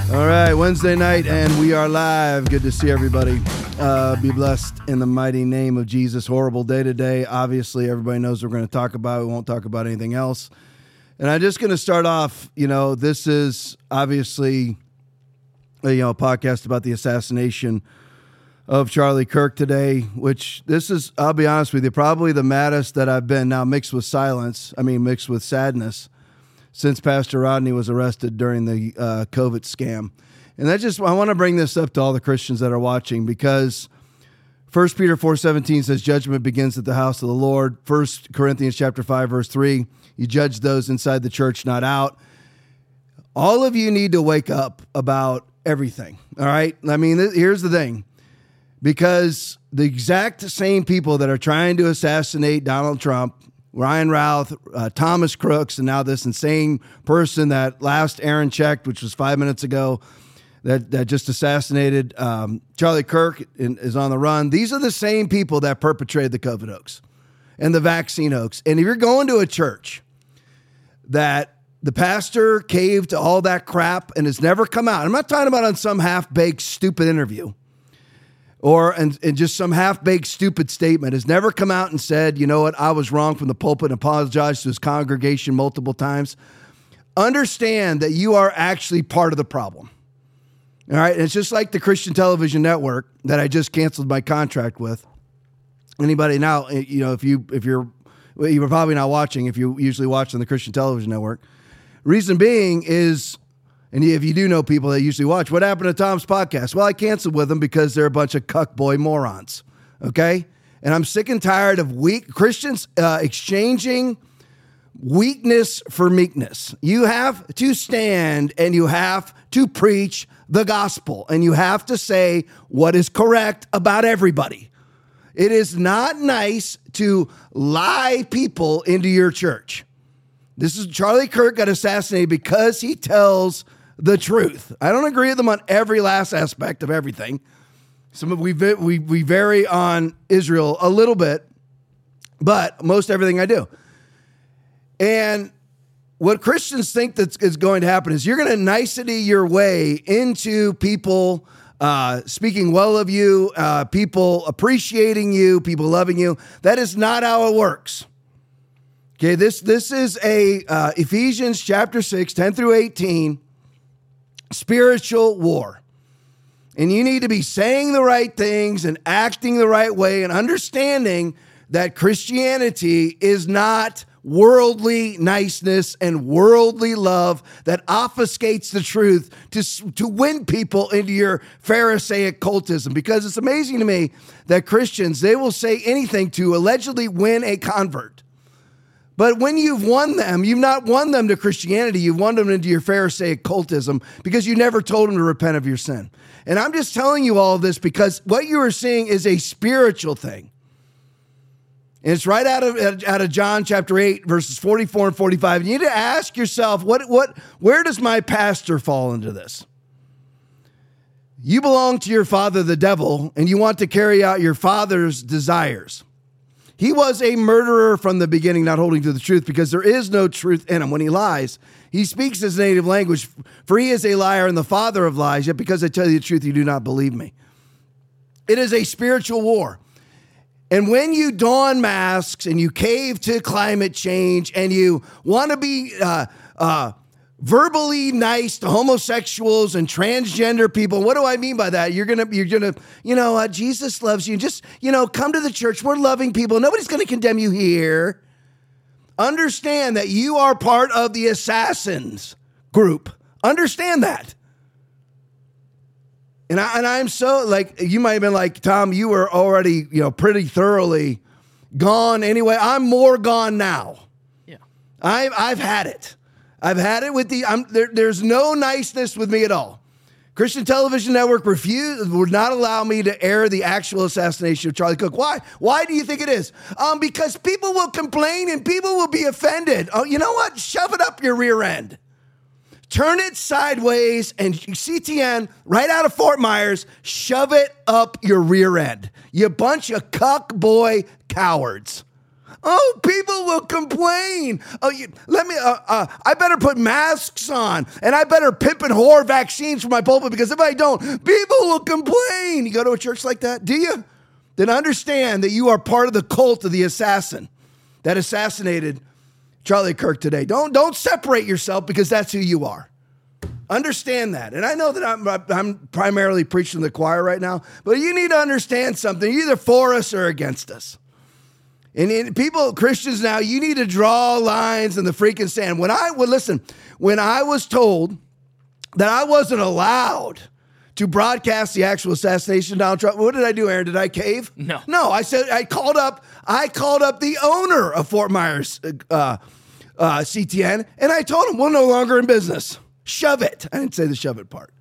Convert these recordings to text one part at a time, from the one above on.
All right, Wednesday night, and we are live. Good to see everybody. Be blessed in the mighty name of Jesus. Horrible day today. Obviously, everybody knows what we're going to talk about. We won't talk about anything else. And I'm just going to start off, this is obviously, a podcast about the assassination of Charlie Kirk today, which this is, I'll be honest with you, probably the maddest that I've been now, mixed with sadness, since Pastor Rodney was arrested during the COVID scam. And I want to bring this up to all the Christians that are watching, because 1 Peter 4:17 says judgment begins at the house of the Lord. 1 Corinthians chapter 5, verse 3, you judge those inside the church, not out. All of you need to wake up about everything, all right? I mean, here's the thing. Because the exact same people that are trying to assassinate Donald Trump, Ryan Routh, Thomas Crooks, and now this insane person that last Aaron checked, which was 5 minutes ago, that just assassinated Charlie Kirk is on the run. These are the same people that perpetrated the COVID hoax and the vaccine hoax. And if you're going to a church that the pastor caved to all that crap and has never come out, I'm not talking about on some half-baked stupid interview, and just some half-baked stupid statement, has never come out and said, you know what, I was wrong from the pulpit, and apologized to his congregation multiple times. Understand that you are actually part of the problem. All right, and it's just like the Christian Television Network that I just canceled my contract with. Anybody now, if you're probably not watching, if you usually watch on the Christian Television Network. Reason being is, and if you do know people that usually watch, what happened to Tom's podcast? Well, I canceled with them because they're a bunch of cuckboy morons, okay? And I'm sick and tired of weak Christians exchanging weakness for meekness. You have to stand and you have to preach the gospel, and you have to say what is correct about everybody. It is not nice to lie people into your church. This is Charlie Kirk got assassinated because he tells the truth. I don't agree with them on every last aspect of everything. We vary on Israel a little bit, but most everything I do. And what Christians think that is going to happen is you're going to nicety your way into people speaking well of you, people appreciating you, people loving you. That is not how it works. Okay, this is a Ephesians chapter 6, 10 through 18, spiritual war. And you need to be saying the right things and acting the right way and understanding that Christianity is not worldly niceness and worldly love that obfuscates the truth to win people into your Pharisaic cultism. Because it's amazing to me that Christians, they will say anything to allegedly win a convert. But when you've won them, you've not won them to Christianity, you've won them into your Pharisaic cultism because you never told them to repent of your sin. And I'm just telling you all of this because what you are seeing is a spiritual thing. And it's right out of John chapter 8, verses 44 and 45. You need to ask yourself, where does my pastor fall into this? You belong to your father, the devil, and you want to carry out your father's desires. He was a murderer from the beginning, not holding to the truth, because there is no truth in him. When he lies, he speaks his native language, for he is a liar and the father of lies, yet because I tell you the truth, you do not believe me. It is a spiritual war. And when you don masks and you cave to climate change and you want to be verbally nice to homosexuals and transgender people, what do I mean by that? You're gonna, Jesus loves you. Just, come to the church. We're loving people. Nobody's going to condemn you here. Understand that you are part of the assassins group. Understand that. And I'm so, you might have been like, Tom, you were already, pretty thoroughly gone anyway. I'm more gone now. Yeah. I've had it. I've had it with there's no niceness with me at all. Christian Television Network would not allow me to air the actual assassination of Charlie Kirk. Why? Why do you think it is? Because people will complain and people will be offended. Oh, you know what? Shove it up your rear end. Turn it sideways and CTN right out of Fort Myers, shove it up your rear end. You bunch of cuck boy cowards. Oh, people will complain. Oh, I better put masks on, and I better pimp and whore vaccines for my pulpit, because if I don't, people will complain. You go to a church like that, do you? Then understand that you are part of the cult of the assassin that assassinated Charlie Kirk today. Don't separate yourself, because that's who you are. Understand that. And I know that I'm primarily preaching to the choir right now, but you need to understand something. You're either for us or against us. And people, Christians now, you need to draw lines in the freaking sand. When I was told that I wasn't allowed to broadcast the actual assassination of Donald Trump, what did I do, Aaron? Did I cave? No. No, I said I called up the owner of Fort Myers CTN, and I told him we're no longer in business. Shove it. I didn't say the shove it part.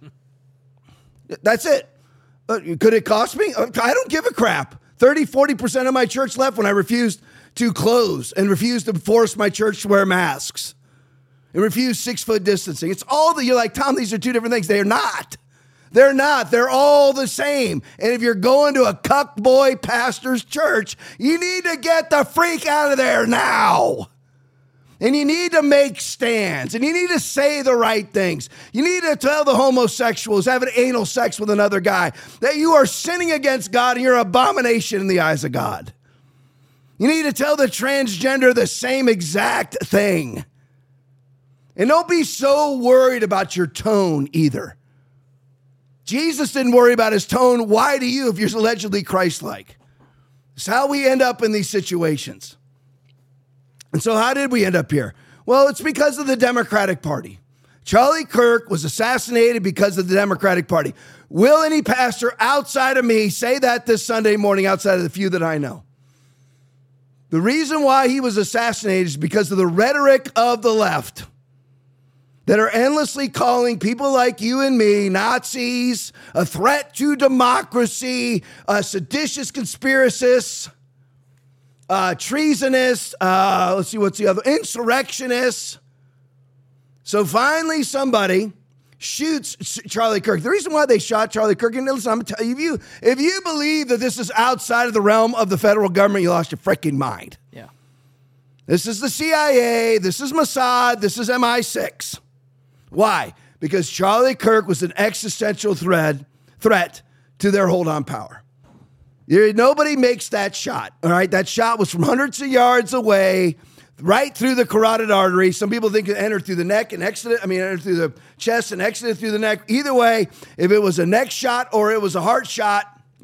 That's it. Could it cost me? I don't give a crap. 30-40% of my church left when I refused to close and refused to force my church to wear masks and refused 6-foot distancing. It's all you're like, Tom, these are two different things. They're not. They're not. They're all the same. And if you're going to a cuck boy pastor's church, you need to get the freak out of there now. And you need to make stands, and you need to say the right things. You need to tell the homosexuals having anal sex with another guy that you are sinning against God and you're an abomination in the eyes of God. You need to tell the transgender the same exact thing. And don't be so worried about your tone either. Jesus didn't worry about his tone. Why do you if you're allegedly Christ-like? It's how we end up in these situations. And so how did we end up here? Well, it's because of the Democratic Party. Charlie Kirk was assassinated because of the Democratic Party. Will any pastor outside of me say that this Sunday morning, outside of the few that I know? The reason why he was assassinated is because of the rhetoric of the left that are endlessly calling people like you and me Nazis, a threat to democracy, seditious conspiracists, treasonous, let's see, what's the other? Insurrectionists. So finally somebody shoots Charlie Kirk. The reason why they shot Charlie Kirk, and listen, I'm going to tell you, if you believe that this is outside of the realm of the federal government, you lost your freaking mind. Yeah. This is the CIA, this is Mossad, this is MI6. Why? Because Charlie Kirk was an existential threat to their hold on power. Nobody makes that shot, all right? That shot was from hundreds of yards away, right through the carotid artery. Some people think it entered through the neck and entered through the chest and exited through the neck. Either way, if it was a neck shot or it was a heart shot,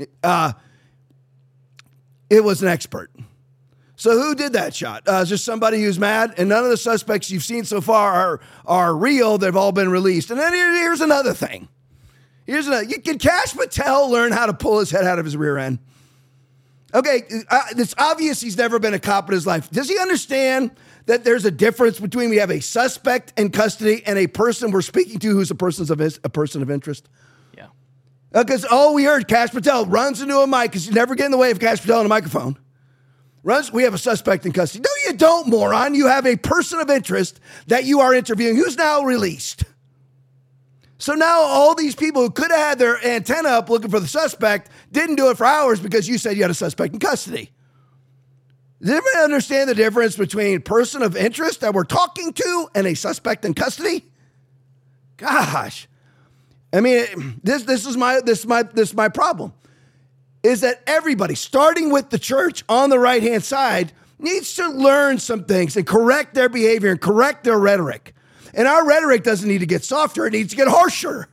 it was an expert. So who did that shot? Just somebody who's mad, and none of the suspects you've seen so far are real. They've all been released. And then here's another thing. Can Kash Patel learn how to pull his head out of his rear end? Okay, it's obvious he's never been a cop in his life. Does he understand that there's a difference between we have a suspect in custody and a person we're speaking to who's a person of interest? Yeah. Because all we heard, Kash Patel runs into a mic, because you never get in the way of Kash Patel on a microphone. We have a suspect in custody. No, you don't, moron. You have a person of interest that you are interviewing who's now released. So now all these people who could have had their antenna up looking for the suspect didn't do it for hours because you said you had a suspect in custody. Does everybody understand the difference between person of interest that we're talking to and a suspect in custody? Gosh. I mean, this is my problem. Is that everybody, starting with the church on the right-hand side, needs to learn some things and correct their behavior and correct their rhetoric. And our rhetoric doesn't need to get softer; it needs to get harsher.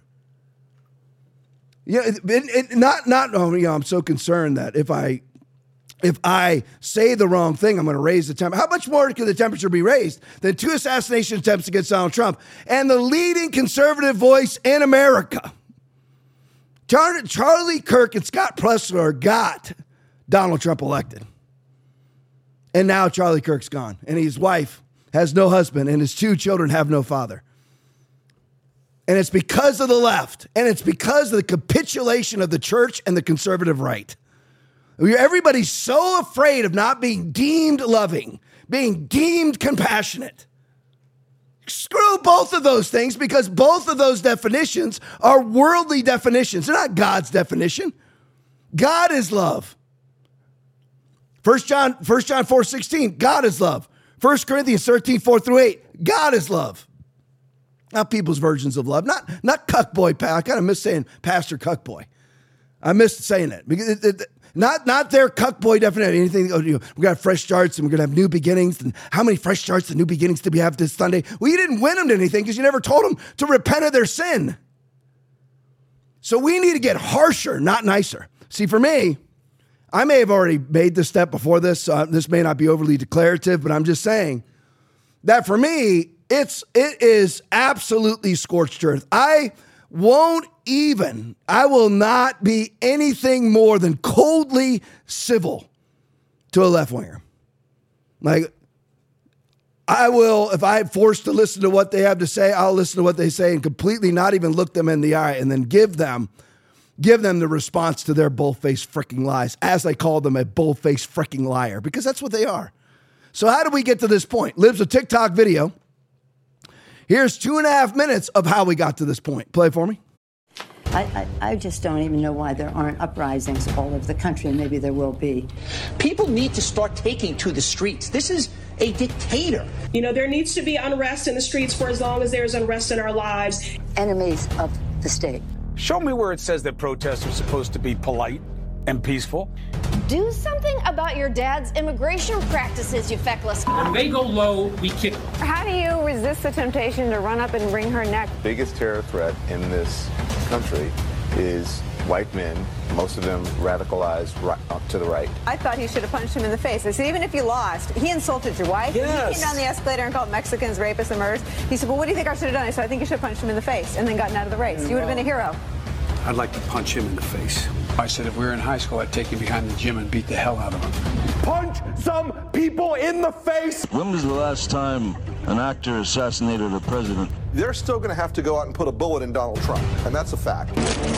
I'm so concerned that if I say the wrong thing, I'm going to raise the temperature. How much more could the temperature be raised than 2 assassination attempts against Donald Trump and the leading conservative voice in America? Charlie Kirk and Scott Presler got Donald Trump elected. And now Charlie Kirk's gone, and his wife has no husband, and his 2 children have no father. And it's because of the left, and it's because of the capitulation of the church and the conservative right. Everybody's so afraid of not being deemed loving, being deemed compassionate. Screw both of those things, because both of those definitions are worldly definitions. They're not God's definition. God is love. John 4:16, God is love. 1 Corinthians 13, 4-8, God is love. Not people's versions of love. Not cuckboy. I kind of miss saying Pastor Cuckboy. I missed saying it. Because not their cuckboy definition. Anything, we got fresh starts and we're going to have new beginnings. And how many fresh starts and new beginnings did we have this Sunday? Well, you didn't win them to anything because you never told them to repent of their sin. So we need to get harsher, not nicer. See, for me, I may have already made this step before this, so this may not be overly declarative, but I'm just saying that for me, it is absolutely scorched earth. I will not be anything more than coldly civil to a left-winger. Like, I will, if I'm forced to listen to what they have to say, I'll listen to what they say and completely not even look them in the eye and then give them the response to their bull-faced freaking lies, as I call them, a bull-faced freaking liar, because that's what they are. So how did we get to this point? Lib's a TikTok video. Here's 2.5 minutes of how we got to this point. Play for me. I just don't even know why there aren't uprisings all over the country, and maybe there will be. People need to start taking to the streets. This is a dictator. You know, there needs to be unrest in the streets for as long as there's unrest in our lives. Enemies of the state. Show me where it says that protests are supposed to be polite and peaceful. Do something about your dad's immigration practices, you feckless. When they go low, we kick. How do you resist the temptation to run up and wring her neck? The biggest terror threat in this country is white men, most of them radicalized to the right. I thought he should have punched him in the face. I said, even if you lost, he insulted your wife. Yes. He came down the escalator and called Mexicans rapists and murderers. He said, well, what do you think I should have done? I said, I think you should have punched him in the face and then gotten out of the race. You would have been a hero. I'd like to punch him in the face. I said if we were in high school, I'd take him behind the gym and beat the hell out of him. Punch some people in the face! When was the last time an actor assassinated a president? They're still going to have to go out and put a bullet in Donald Trump, and that's a fact.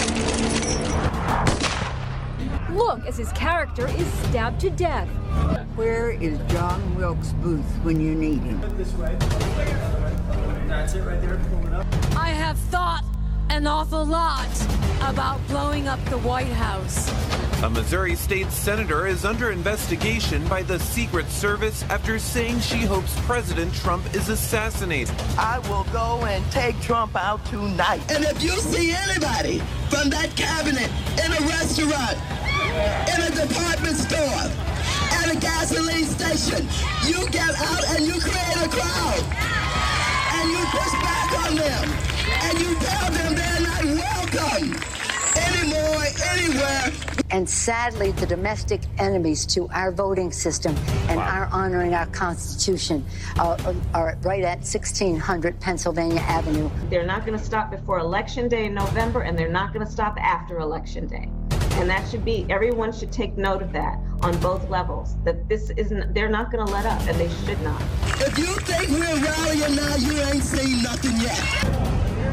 Look as his character is stabbed to death. Where is John Wilkes Booth when you need him? This way. That's it right there. Pull it up. I have thought an awful lot about blowing up the White House. A Missouri state senator is under investigation by the Secret Service after saying she hopes President Trump is assassinated. I will go and take Trump out tonight. And if you see anybody from that cabinet in a restaurant, in a department store, at a gasoline station, you get out and you create a crowd. And you push back on them. And you tell them they're not welcome anymore, anywhere. And sadly, the domestic enemies to our voting system and our honoring our Constitution are right at 1600 Pennsylvania Avenue. They're not going to stop before Election Day in November, and they're not going to stop after Election Day. And that should be, everyone should take note of that on both levels, that this isn't, they're not going to let up, and they should not. If you think we're rallying now, you ain't seen nothing yet.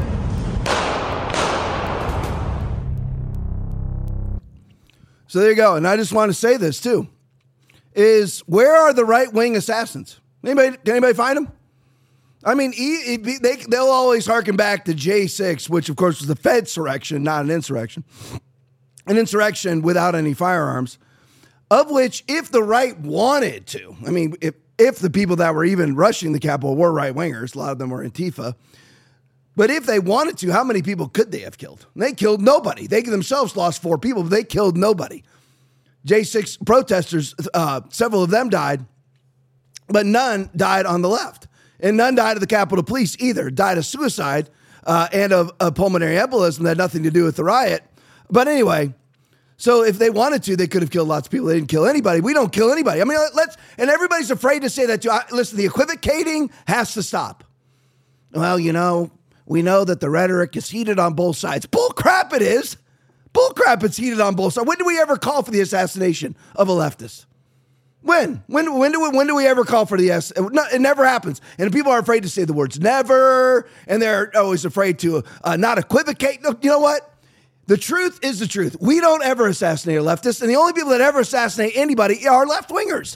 So there you go. And I just want to say this too, is where are the right-wing assassins? Can anybody find them? I mean, they'll always harken back to J6, which of course was the Fedsurrection, not an insurrection. An insurrection without any firearms, of which if the right wanted to, I mean, if the people that were even rushing the Capitol were right-wingers, a lot of them were Antifa, but if they wanted to, how many people could they have killed? They killed nobody. They themselves lost 4 people, but they killed nobody. J6 protesters, several of them died, but none died on the left. And none died of the Capitol Police either. Died of suicide and of pulmonary embolism that had nothing to do with the riot. But anyway, so if they wanted to, they could have killed lots of people. They didn't kill anybody. We don't kill anybody. I mean, and everybody's afraid to say that too. Listen, the equivocating has to stop. Well, you know, we know that the rhetoric is heated on both sides. Bull crap it is. Bull crap it's heated on both sides. When do we ever call for the assassination of a leftist? When do we ever call for the it never happens. And people are afraid to say the words never, and they're always afraid to not equivocate. You know what? The truth is the truth. We don't ever assassinate a leftist, and the only people that ever assassinate anybody are left-wingers.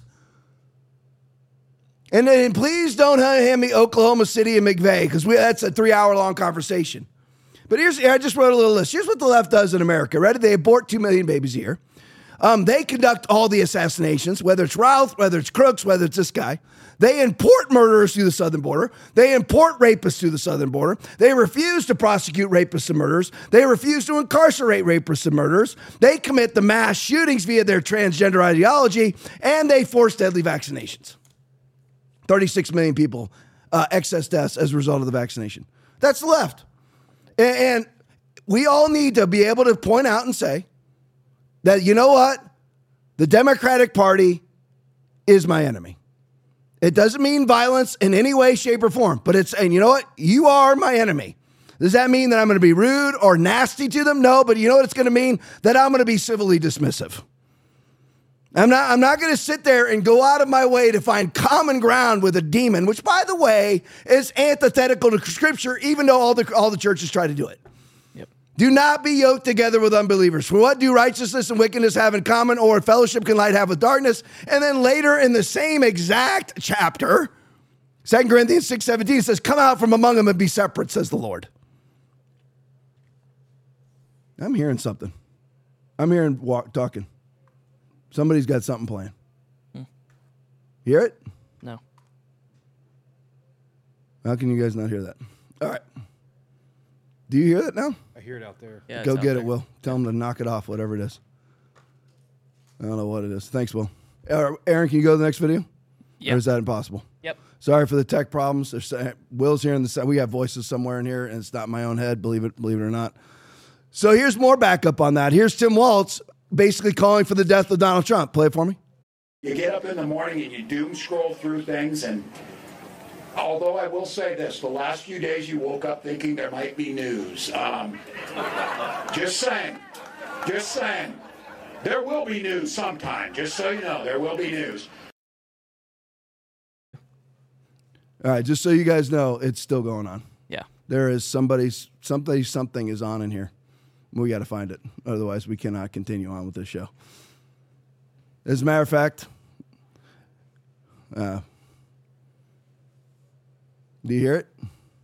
And then please don't hand me Oklahoma City and McVeigh, because that's a 3-hour-long conversation. But I just wrote a little list. Here's what the left does in America. Ready? They abort 2 million babies a year. They conduct all the assassinations, whether it's Routh, whether it's Crooks, whether it's this guy. They import murderers through the southern border. They import rapists through the southern border. They refuse to prosecute rapists and murderers. They refuse to incarcerate rapists and murderers. They commit the mass shootings via their transgender ideology, and they force deadly vaccinations. 36 million people, excess deaths as a result of the vaccination. That's the left. And we all need to be able to point out and say that, you know what? The Democratic Party is my enemy. It doesn't mean violence in any way, shape, or form, but it's saying, you know what? You are my enemy. Does that mean that I'm going to be rude or nasty to them? No, but you know what it's going to mean? That I'm going to be civilly dismissive. I'm not going to sit there and go out of my way to find common ground with a demon, which, by the way, is antithetical to Scripture, even though all the churches try to do it. Do not be yoked together with unbelievers. For what do righteousness and wickedness have in common, or fellowship can light have with darkness? And then later in the same exact chapter, 2 Corinthians 6:17 says, come out from among them and be separate, says the Lord. I'm hearing something. I'm hearing talking. Somebody's got something playing. Hear it? No. How can you guys not hear that? All right. Do you hear that now? I hear it out there. Yeah, Go get it, Will. Tell them to knock it off, whatever it is. I don't know what it is. Thanks, Will. Aaron, can you go to the next video? Yeah. Or is that impossible? Yep. Sorry for the tech problems. Will's here in the we have voices somewhere in here, and it's not my own head, believe it or not. So here's more backup on that. Here's Tim Walz basically calling for the death of Donald Trump. Play it for me. You get up in the morning and you doom scroll through things, and although I will say this, the last few days you woke up thinking there might be news. Just saying. There will be news sometime, just so you know, there will be news. All right, just so you guys know, it's still going on. Yeah. There is something is on in here. We got to find it. Otherwise, we cannot continue on with this show. As a matter of fact, do you hear it?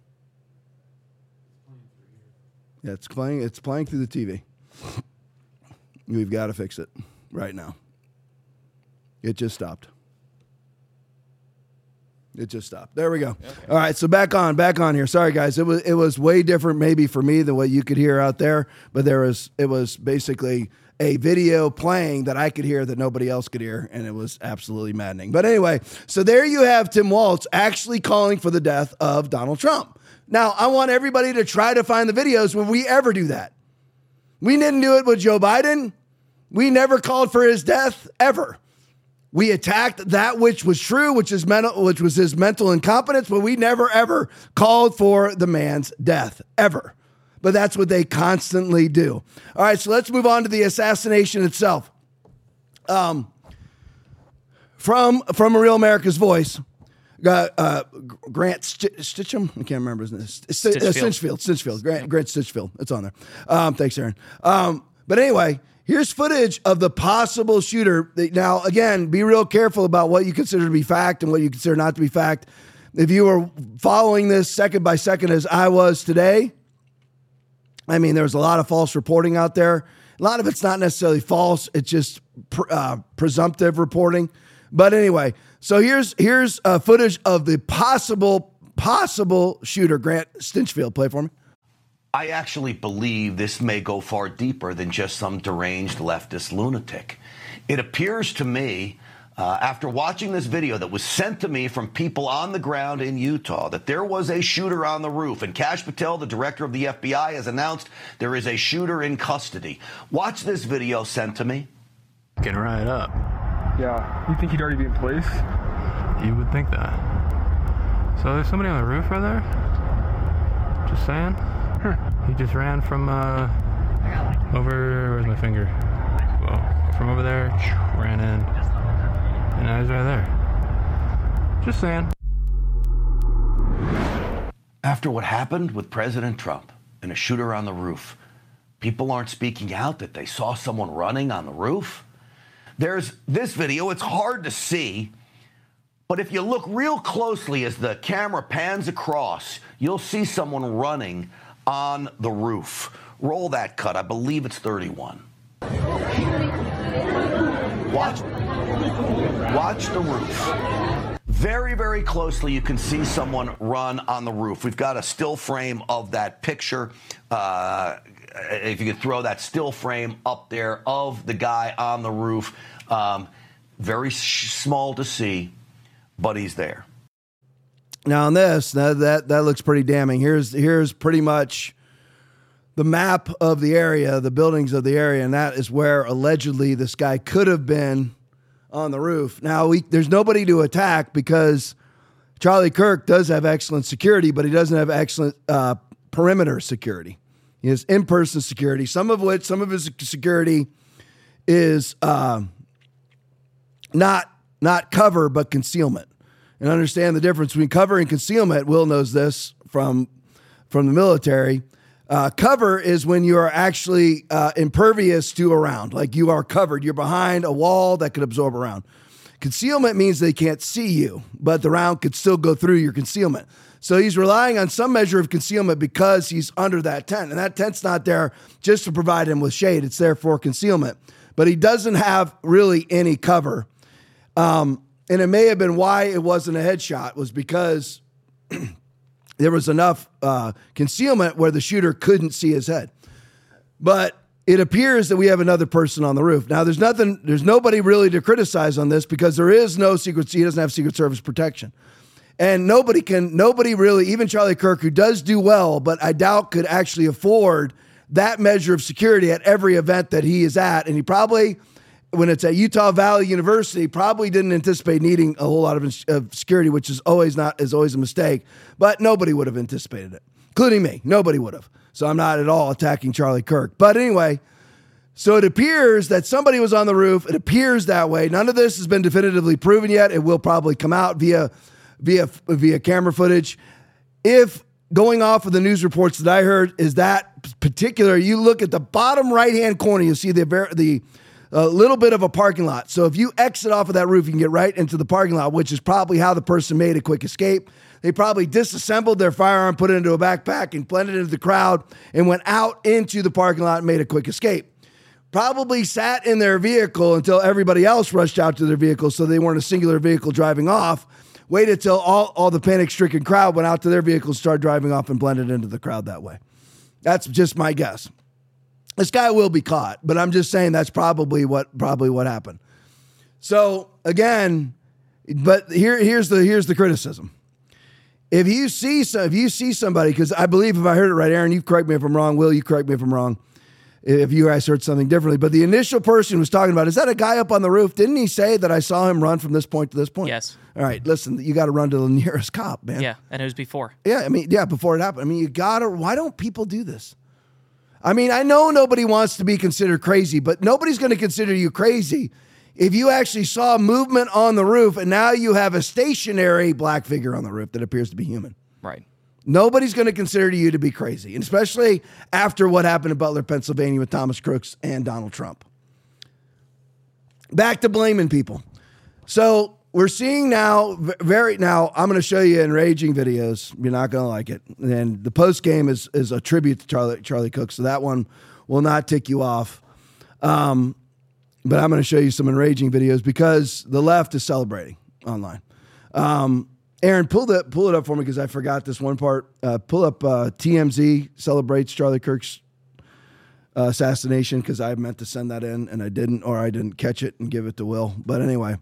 Yeah, it's playing through the TV. We've got to fix it right now. It just stopped. There we go. Okay. All right, so back on here. Sorry, guys. It was way different maybe for me than what you could hear out there, but it was basically a video playing that I could hear that nobody else could hear, and it was absolutely maddening. But anyway, so there you have Tim Walz actually calling for the death of Donald Trump. Now, I want everybody to try to find the videos when we ever do that. We didn't do it with Joe Biden. We never called for his death, ever. We attacked that which was true, which was his mental incompetence, but we never, ever called for the man's death, ever. But that's what they constantly do. All right, so let's move on to the assassination itself. From A Real America's Voice, Grant Stitchum? I can't remember his name. Stinchfield. Grant Stitchfield. It's on there. Thanks, Aaron. But anyway, here's footage of the possible shooter. Now, again, be real careful about what you consider to be fact and what you consider not to be fact. If you were following this second by second as I was today, I mean, there's a lot of false reporting out there. A lot of it's not necessarily false. It's just presumptive reporting. But anyway, so here's footage of the possible shooter. Grant Stinchfield, play for me. I actually believe this may go far deeper than just some deranged leftist lunatic. It appears to me, after watching this video that was sent to me from people on the ground in Utah, that there was a shooter on the roof. And Kash Patel, the director of the FBI, has announced there is a shooter in custody. Watch this video sent to me. Getting right up. Yeah. You think he'd already be in place? You would think that. So there's somebody on the roof right there? Just saying. He just ran from over, where's my finger? Well, from over there, ran in, and now he's right there. Just saying. After what happened with President Trump and a shooter on the roof, people aren't speaking out that they saw someone running on the roof. There's this video, it's hard to see, but if you look real closely as the camera pans across, you'll see someone running on the roof. Roll that cut. I believe it's 31. Watch the roof. Very, very closely, you can see someone run on the roof. We've got a still frame of that picture. If you could throw that still frame up there of the guy on the roof. Very small to see, but he's there. Now on this, that looks pretty damning. Here's pretty much the map of the area, the buildings of the area, and that is where allegedly this guy could have been on the roof. Now, there's nobody to attack because Charlie Kirk does have excellent security, but he doesn't have excellent perimeter security. He has in-person security, some of his security is not cover, but concealment. And understand the difference between cover and concealment. Will knows this from the military. Cover is when you are actually impervious to a round, like you are covered. You're behind a wall that could absorb a round. Concealment means they can't see you, but the round could still go through your concealment. So he's relying on some measure of concealment because he's under that tent. And that tent's not there just to provide him with shade. It's there for concealment. But he doesn't have really any cover. And it may have been why it wasn't a headshot was because there was enough concealment where the shooter couldn't see his head. But it appears that we have another person on the roof. Now, there's nobody really to criticize on this because there is no he doesn't have Secret Service protection. And nobody really, even Charlie Kirk, who does do well, but I doubt could actually afford that measure of security at every event that he is at. And he probably, when it's at Utah Valley University, probably didn't anticipate needing a whole lot of security, which is always a mistake. But nobody would have anticipated it, including me. Nobody would have. So I'm not at all attacking Charlie Kirk. But anyway, so it appears that somebody was on the roof. It appears that way. None of this has been definitively proven yet. It will probably come out via camera footage. If going off of the news reports that I heard is that particular, you look at the bottom right-hand corner, you'll see the little bit of a parking lot. So if you exit off of that roof, you can get right into the parking lot, which is probably how the person made a quick escape. They probably disassembled their firearm, put it into a backpack, and blended into the crowd and went out into the parking lot and made a quick escape. Probably sat in their vehicle until everybody else rushed out to their vehicle so they weren't a singular vehicle driving off. Waited till all the panic-stricken crowd went out to their vehicles, started driving off, and blended into the crowd that way. That's just my guess. This guy will be caught, but I'm just saying that's probably what happened. So again, but here's the criticism. If you see somebody, because I believe if I heard it right, Aaron, you correct me if I'm wrong. Will, you correct me if I'm wrong. If you guys heard something differently, but the initial person was talking about, is that a guy up on the roof? Didn't he say that I saw him run from this point to this point? Yes. All right, listen, you got to run to the nearest cop, man. Yeah, and it was before. Yeah, before it happened. Why don't people do this? I know nobody wants to be considered crazy, but nobody's going to consider you crazy if you actually saw movement on the roof and now you have a stationary black figure on the roof that appears to be human. Right. Nobody's going to consider you to be crazy, and especially after what happened in Butler, Pennsylvania with Thomas Crooks and Donald Trump. Back to blaming people. So we're seeing now, I'm going to show you enraging videos. You're not going to like it. And the post game is a tribute to Charlie Cook, so that one will not tick you off. But I'm going to show you some enraging videos because the left is celebrating online. Aaron, pull it up for me because I forgot this one part. Pull up TMZ celebrates Charlie Kirk's assassination because I meant to send that in and I didn't, or I didn't catch it and give it to Will. But anyway,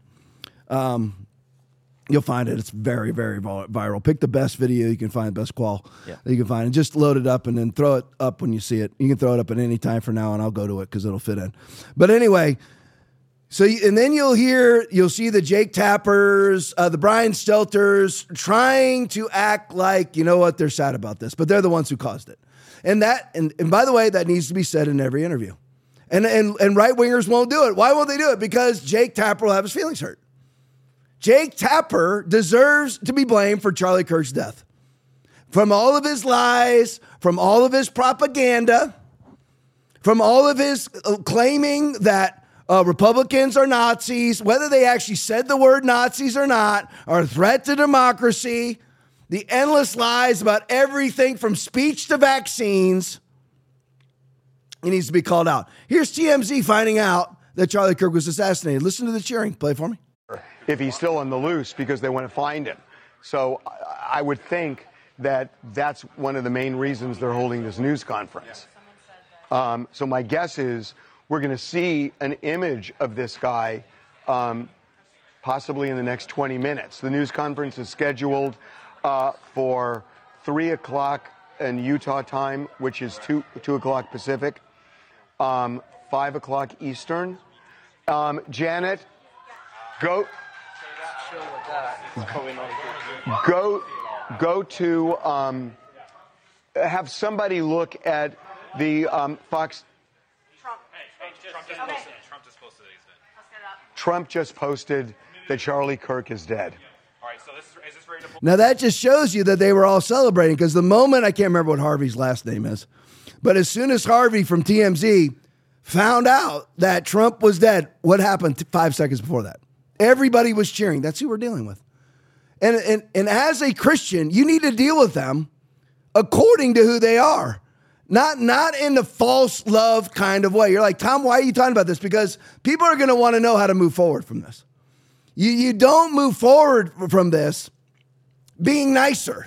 you'll find it. It's very, very viral. Pick the best video you can find, best qual that you can find, and just load it up and then throw it up when you see it. You can throw it up at any time for now, and I'll go to it because it'll fit in. But anyway. So, and then you'll see the Jake Tappers, the Brian Stelters trying to act like, you know what, they're sad about this, but they're the ones who caused it. And by the way, that needs to be said in every interview. And right-wingers won't do it. Why won't they do it? Because Jake Tapper will have his feelings hurt. Jake Tapper deserves to be blamed for Charlie Kirk's death. From all of his lies, from all of his propaganda, from all of his claiming that Republicans are Nazis, whether they actually said the word Nazis or not, are a threat to democracy, the endless lies about everything from speech to vaccines. He needs to be called out. Here's TMZ finding out that Charlie Kirk was assassinated. Listen to the cheering. Play for me. If he's still on the loose because they want to find him. So I would think that that's one of the main reasons they're holding this news conference. So my guess is we're going to see an image of this guy possibly in the next 20 minutes. The news conference is scheduled for 3 o'clock in Utah time, which is 2 o'clock Pacific, 5 o'clock Eastern. Janet, go to have somebody look at the Fox. Trump just posted that Charlie Kirk is dead. All right, so is this ready to... Now that just shows you that they were all celebrating, because the moment, I can't remember what Harvey's last name is, but as soon as Harvey from TMZ found out that Trump was dead, what happened 5 seconds before that? Everybody was cheering. That's who we're dealing with. And as a Christian, you need to deal with them according to who they are. Not in the false love kind of way. You're like, Tom, why are you talking about this? Because people are going to want to know how to move forward from this. You don't move forward from this being nicer,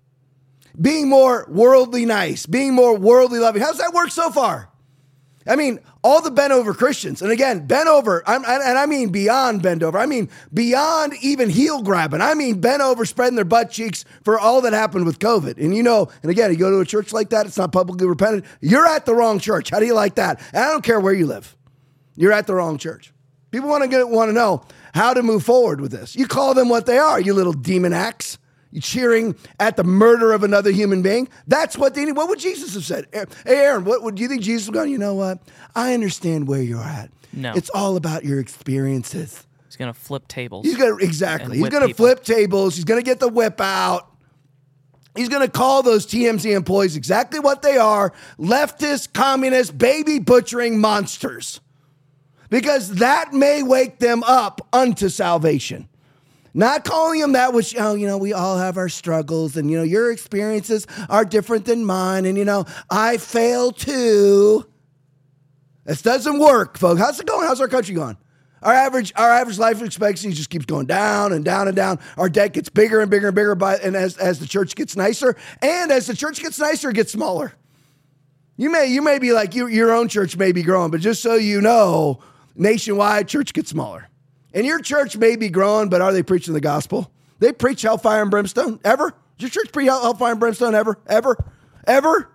being more worldly nice, being more worldly loving. How's that work so far? I mean, all the bent over Christians, and again, bent over, and I mean beyond bent over. I mean beyond even heel grabbing. I mean bent over, spreading their butt cheeks for all that happened with COVID. And and again, you go to a church like that, it's not publicly repentant. You're at the wrong church. How do you like that? And I don't care where you live. You're at the wrong church. People want to know how to move forward with this. You call them what they are, you little demon acts. You cheering at the murder of another human being. That's what they need. What would Jesus have said? Hey, Aaron, what would you think Jesus was going? You know what? I understand where you're at. No. It's all about your experiences. He's going to flip tables. He's going to flip tables. He's going to get the whip out. He's going to call those TMZ employees exactly what they are: leftist, communist, baby butchering monsters. Because that may wake them up unto salvation. Not calling them that, which, we all have our struggles, and, your experiences are different than mine, and, I fail too. This doesn't work, folks. How's it going? How's our country going? Our average life expectancy just keeps going down and down and down. Our debt gets bigger and bigger and bigger, and as the church gets nicer, and as the church gets nicer, it gets smaller. You may be like, your own church may be growing, but just so you know, nationwide, church gets smaller. And your church may be growing, but are they preaching the gospel? They preach hellfire and brimstone? Ever? Does your church preach hellfire and brimstone ever? Ever?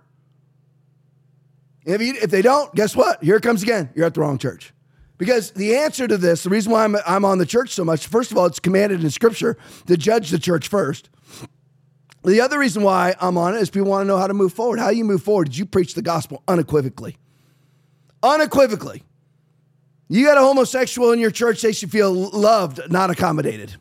If they don't, guess what? Here it comes again. You're at the wrong church. Because the answer to this, the reason why I'm on the church so much, first of all, it's commanded in Scripture to judge the church first. The other reason why I'm on it is people want to know how to move forward. How you move forward? Did you preach the gospel unequivocally? Unequivocally. You got a homosexual in your church, they should feel loved, not accommodated.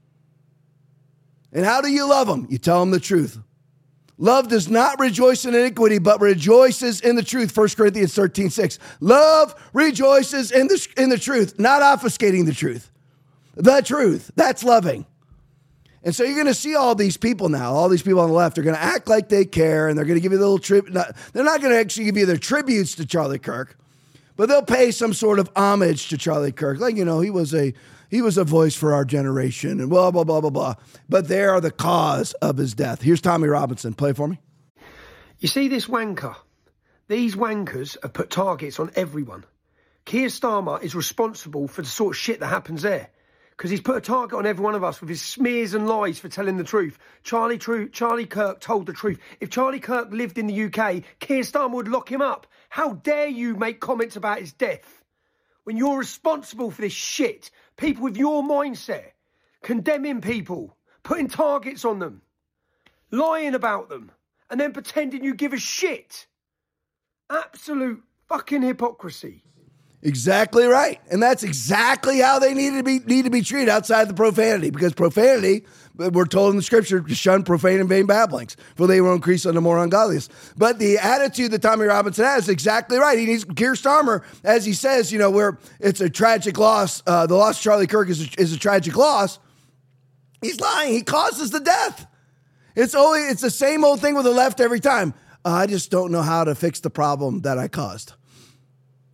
And how do you love them? You tell them the truth. Love does not rejoice in iniquity, but rejoices in the truth. 1 Corinthians 13:6. Love rejoices in the truth, not obfuscating the truth. The truth. That's loving. And so you're going to see all these people now, all these people on the left are going to act like they care, and they're going to give you a little tribute. They're not going to actually give you their tributes to Charlie Kirk. But they'll pay some sort of homage to Charlie Kirk. Like, he was a voice for our generation and blah, blah, blah, blah, blah. But they are the cause of his death. Here's Tommy Robinson. Play for me. You see this wanker? These wankers have put targets on everyone. Keir Starmer is responsible for the sort of shit that happens there. Because he's put a target on every one of us with his smears and lies for telling the truth. Charlie Kirk told the truth. If Charlie Kirk lived in the UK, Keir Starmer would lock him up. How dare you make comments about his death? When you're responsible for this shit, people with your mindset, condemning people, putting targets on them, lying about them, and then pretending you give a shit. Absolute fucking hypocrisy. Exactly right. And that's exactly how they need to be treated outside the profanity. Because profanity, we're told in the Scripture, to shun profane and vain babblings, for they will increase unto more ungodliness. But the attitude that Tommy Robinson has is exactly right. He needs Keir Starmer, as he says, it's a tragic loss. The loss of Charlie Kirk is a tragic loss. He's lying. He causes the death. It's the same old thing with the left every time. I just don't know how to fix the problem that I caused.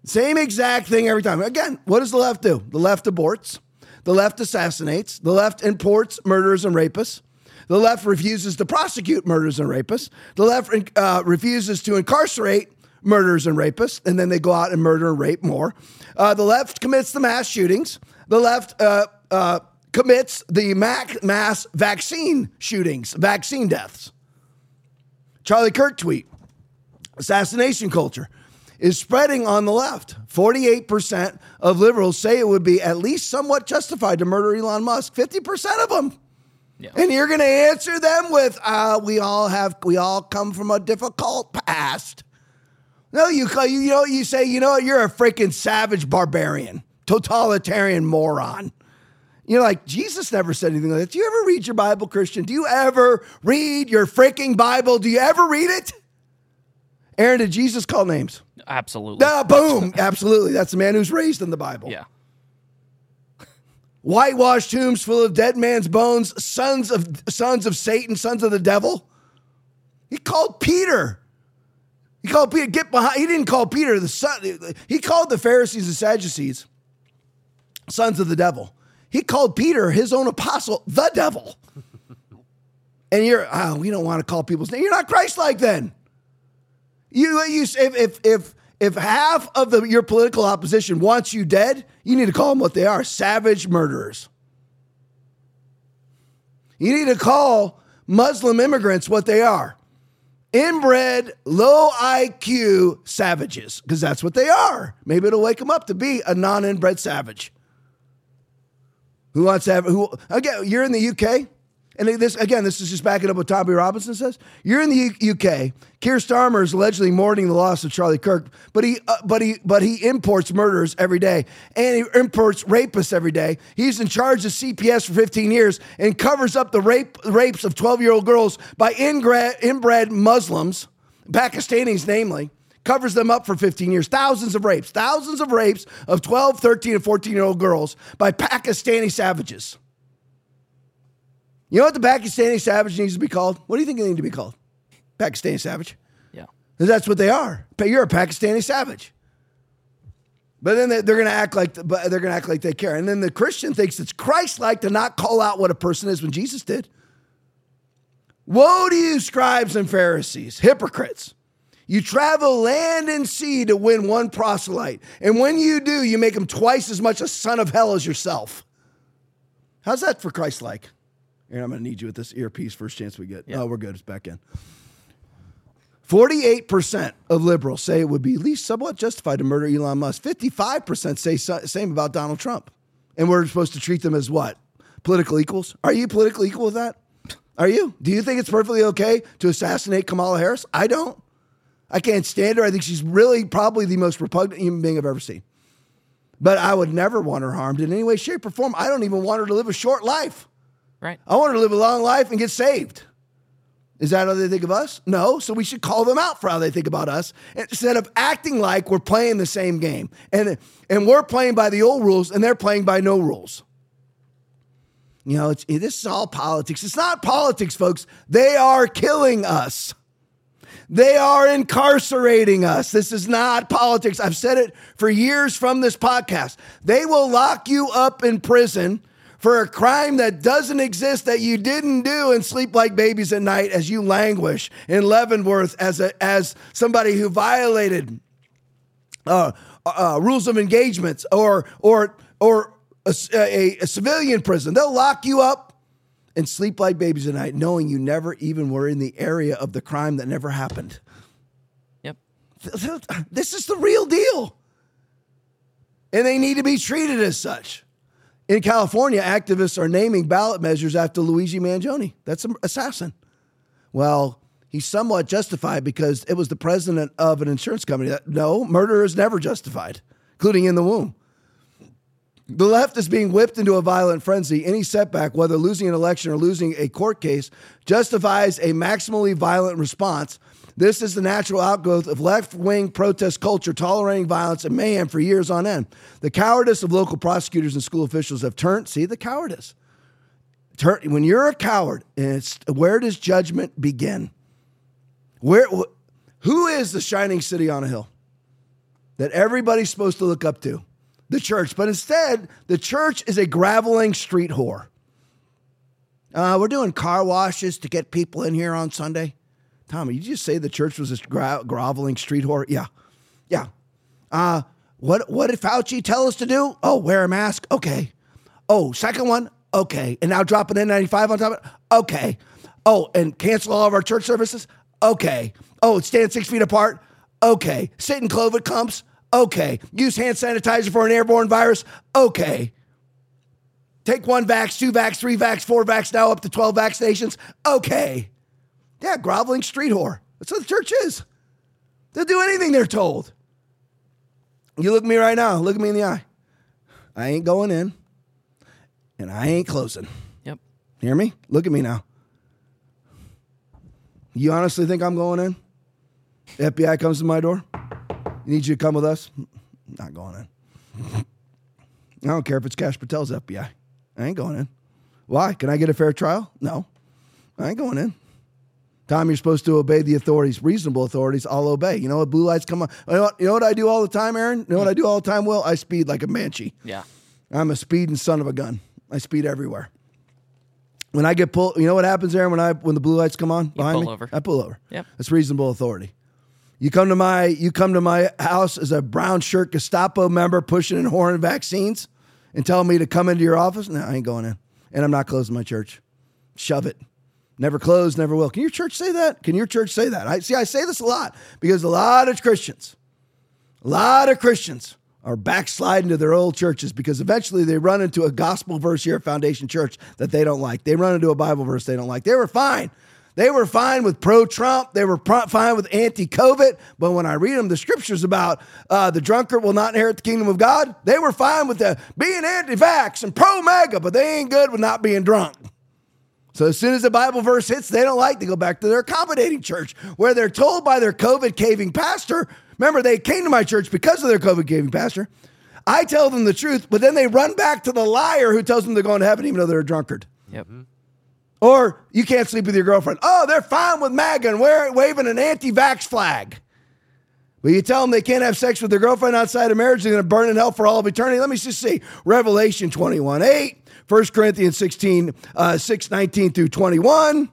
Same exact thing every time. Again, what does the left do? The left aborts. The left assassinates. The left imports murderers and rapists. The left refuses to prosecute murderers and rapists. The left refuses to incarcerate murderers and rapists, and then they go out and murder and rape more. The left commits the mass shootings. The left commits the mass vaccine shootings, vaccine deaths. Charlie Kirk tweet, assassination culture is spreading on the left. 48% of liberals say it would be at least somewhat justified to murder Elon Musk. 50% of them. Yeah. And you're going to answer them with, we all come from a difficult past. No, you say, you're a freaking savage barbarian, totalitarian moron. You're like, Jesus never said anything like that. Do you ever read your Bible, Christian? Do you ever read your freaking Bible? Do you ever read it? Aaron, did Jesus call names? Absolutely. Boom. Absolutely. That's the man who's raised in the Bible. Yeah. Whitewashed tombs full of dead man's bones, sons of Satan, sons of the devil. He called Peter. Get behind. He didn't call Peter the son. He called the Pharisees and Sadducees sons of the devil. He called Peter, his own apostle, the devil. And we don't want to call people's name. You're not Christ-like then. If half of your political opposition wants you dead, you need to call them what they are, savage murderers. You need to call Muslim immigrants what they are, inbred, low IQ savages, because that's what they are. Maybe it'll wake them up to be a non-inbred savage. You're in the UK? And this is just backing up what Tommy Robinson says. You're in the UK. Keir Starmer is allegedly mourning the loss of Charlie Kirk, but he imports murderers every day, and he imports rapists every day. He's in charge of CPS for 15 years and covers up the rapes of 12-year-old girls by inbred Muslims, Pakistanis namely, covers them up for 15 years. Thousands of rapes of 12, 13, and 14-year-old girls by Pakistani savages. You know what the Pakistani savage needs to be called? What do you think they need to be called? Pakistani savage. Yeah. That's what they are. You're a Pakistani savage. But then they're going to act like they care. And then the Christian thinks it's Christ-like to not call out what a person is when Jesus did. Woe to you, scribes and Pharisees, hypocrites. You travel land and sea to win one proselyte. And when you do, you make him twice as much a son of hell as yourself. How's that for Christ-like? Aaron, I'm going to need you with this earpiece first chance we get. Yeah. Oh, we're good. It's back in. 48% of liberals say it would be at least somewhat justified to murder Elon Musk. 55% say same about Donald Trump. And we're supposed to treat them as what? Political equals? Are you politically equal with that? Are you? Do you think it's perfectly okay to assassinate Kamala Harris? I don't. I can't stand her. I think she's really probably the most repugnant human being I've ever seen. But I would never want her harmed in any way, shape, or form. I don't even want her to live a short life. Right. I want her to live a long life and get saved. Is that how they think of us? No. So we should call them out for how they think about us instead of acting like we're playing the same game. And we're playing by the old rules and they're playing by no rules. You know, this is all politics. It's not politics, folks. They are killing us. They are incarcerating us. This is not politics. I've said it for years from this podcast. They will lock you up in prison for a crime that doesn't exist, that you didn't do, and sleep like babies at night as you languish in Leavenworth as somebody who violated rules of engagements or a civilian prison. They'll lock you up and sleep like babies at night, knowing you never even were in the area of the crime that never happened. Yep. This is the real deal. And they need to be treated as such. In California, activists are naming ballot measures after Luigi Mangione. That's an assassin. Well, he's somewhat justified because it was the president of an insurance company. No, murder is never justified, including in the womb. The left is being whipped into a violent frenzy. Any setback, whether losing an election or losing a court case, justifies a maximally violent response. This is the natural outgrowth of left-wing protest culture, tolerating violence and mayhem for years on end. The cowardice of local prosecutors and school officials have turned, see the cowardice. When you're a coward, where does judgment begin? Who is the shining city on a hill? that everybody's supposed to look up to, the church. But instead, the church is a groveling street whore. We're doing car washes to get people in here on Sunday. Tommy, did you just say the church was a groveling street whore? Yeah. Yeah. What did Fauci tell us to do? Oh, wear a mask. Okay. Oh, second one. Okay. And now drop an N95 on top of it. Okay. Oh, and cancel all of our church services. Okay. Oh, stand 6 feet apart. Okay. Sit in COVID clumps. Okay. Use hand sanitizer for an airborne virus. Okay. Take 1 vax, 2 vax, 3 vax, 4 vax, now up to 12 vaccinations. Okay. Yeah, groveling street whore. That's what the church is. They'll do anything they're told. You look at me right now. Look at me in the eye. I ain't going in, and I ain't closing. Yep. Hear me? Look at me now. You honestly think I'm going in? The FBI comes to my door. You need you to come with us? Not going in. I don't care if it's Kash Patel's FBI. I ain't going in. Why? Can I get a fair trial? No. I ain't going in. Tom, you're supposed to obey the authorities, reasonable authorities. I'll obey. You know what? Blue lights come on. You know what I do all the time, Aaron? You know what I do all the time, Will? I speed like a banshee. Yeah. I'm a speeding son of a gun. I speed everywhere. When I get pulled, you know what happens, Aaron, when the blue lights come on behind me? Over. I pull over. Yep. That's reasonable authority. You come to my house as a brown shirt Gestapo member pushing and whoring vaccines and telling me to come into your office? No, I ain't going in. And I'm not closing my church. Shove it. Never close, never will. Can your church say that? Can your church say that? I say this a lot because a lot of Christians are backsliding to their old churches because eventually they run into a gospel verse here at Foundation Church that they don't like. They run into a Bible verse they don't like. They were fine. They were fine with pro-Trump. They were fine with anti-COVID. But when I read them the scriptures about the drunkard will not inherit the kingdom of God, they were fine with being anti-vax and pro-MAGA, but they ain't good with not being drunk. So as soon as the Bible verse hits, they don't like to go back to their accommodating church where they're told by their COVID-caving pastor. Remember, they came to my church because of their COVID-caving pastor. I tell them the truth, but then they run back to the liar who tells them they're going to heaven even though they're a drunkard. Yep. Or you can't sleep with your girlfriend. Oh, they're fine with MAGA and waving an anti-vax flag. But you tell them they can't have sex with their girlfriend outside of marriage, they're going to burn in hell for all of eternity. Let me just see. Revelation 21:8, 1 Corinthians 16, 6:19 through 21,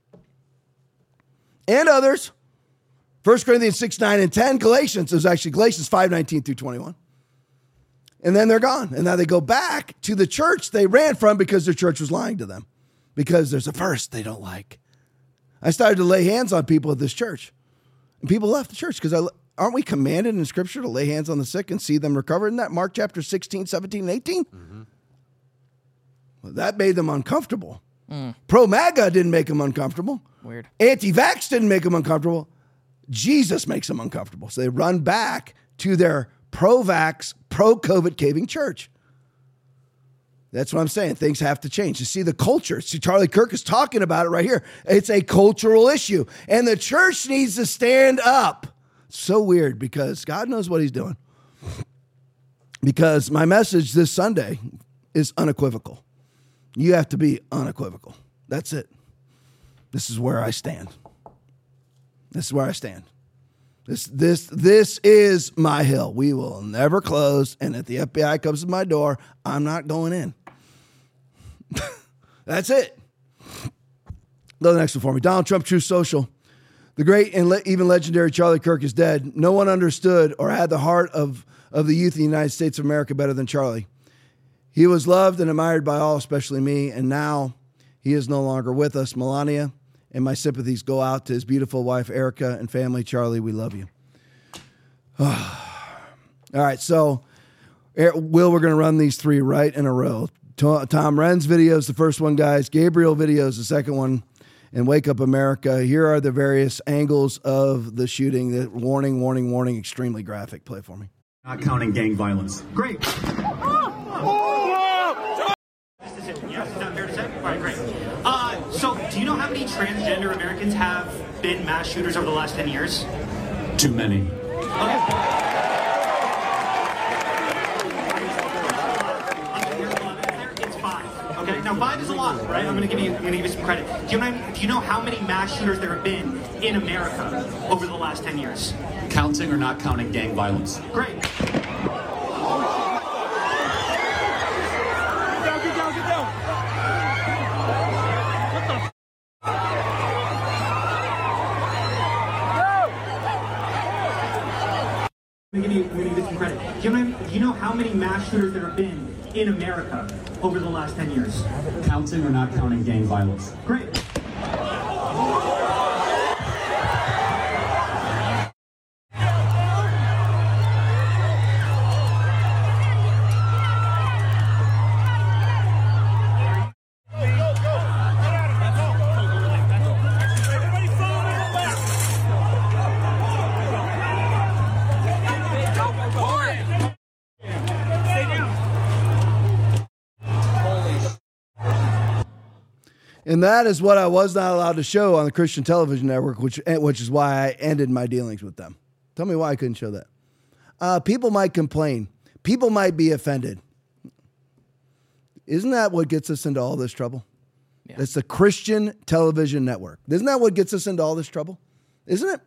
and others. 1 Corinthians 6, 9, and 10. Galatians, it was actually Galatians 5:19 through 21. And then they're gone. And now they go back to the church they ran from because their church was lying to them. Because there's a verse they don't like. I started to lay hands on people at this church. And people left the church because aren't we commanded in Scripture to lay hands on the sick and see them recover? Isn't that Mark chapter 16, 17, and 18? Mm-hmm. Well, that made them uncomfortable. Pro-MAGA didn't make them uncomfortable. Weird. Anti-vax didn't make them uncomfortable. Jesus makes them uncomfortable. So they run back to their pro-vax, pro-COVID caving church. That's what I'm saying. Things have to change. You see the culture. See, Charlie Kirk is talking about it right here. It's a cultural issue. And the church needs to stand up. So weird because God knows what he's doing. Because my message this Sunday is unequivocal. You have to be unequivocal. That's it. This is where I stand. This is where I stand. This is my hill. We will never close. And if the FBI comes to my door, I'm not going in. That's it. Go to the next one for me. Donald Trump, Truth Social. The great and even legendary Charlie Kirk is dead. No one understood or had the heart of the youth of the United States of America better than Charlie. He was loved and admired by all, especially me. And now he is no longer with us. Melania, and my sympathies go out to his beautiful wife, Erica, and family. Charlie, we love you. All right, so, Will, we're going to run these three right in a row. Tom Renz video is the first one, guys. Gabriel video is the second one. And Wake Up America. Here are the various angles of the shooting. The warning, warning, warning, extremely graphic. Play for me. Not counting gang violence. Great. This is it. Yes, is that fair to say? All right, great. So, do you know how many transgender Americans have been mass shooters over the last 10 years? Too many. Okay. It's 5. Okay, now 5 is a lot. right? I'm gonna give you some credit. Do you know how many mass shooters there have been in America over the last 10 years? Counting or not counting gang violence? Great. I'm gonna give you some credit. Do you know how many mass shooters there have been in America over the last 10 years? Counting or not counting gang violence? Great. And that is what I was not allowed to show on the Christian television network, which is why I ended my dealings with them. Tell me why I couldn't show that. People might complain. People might be offended. Isn't that what gets us into all this trouble? Yeah. It's the Christian television network. Isn't that what gets us into all this trouble? Isn't it?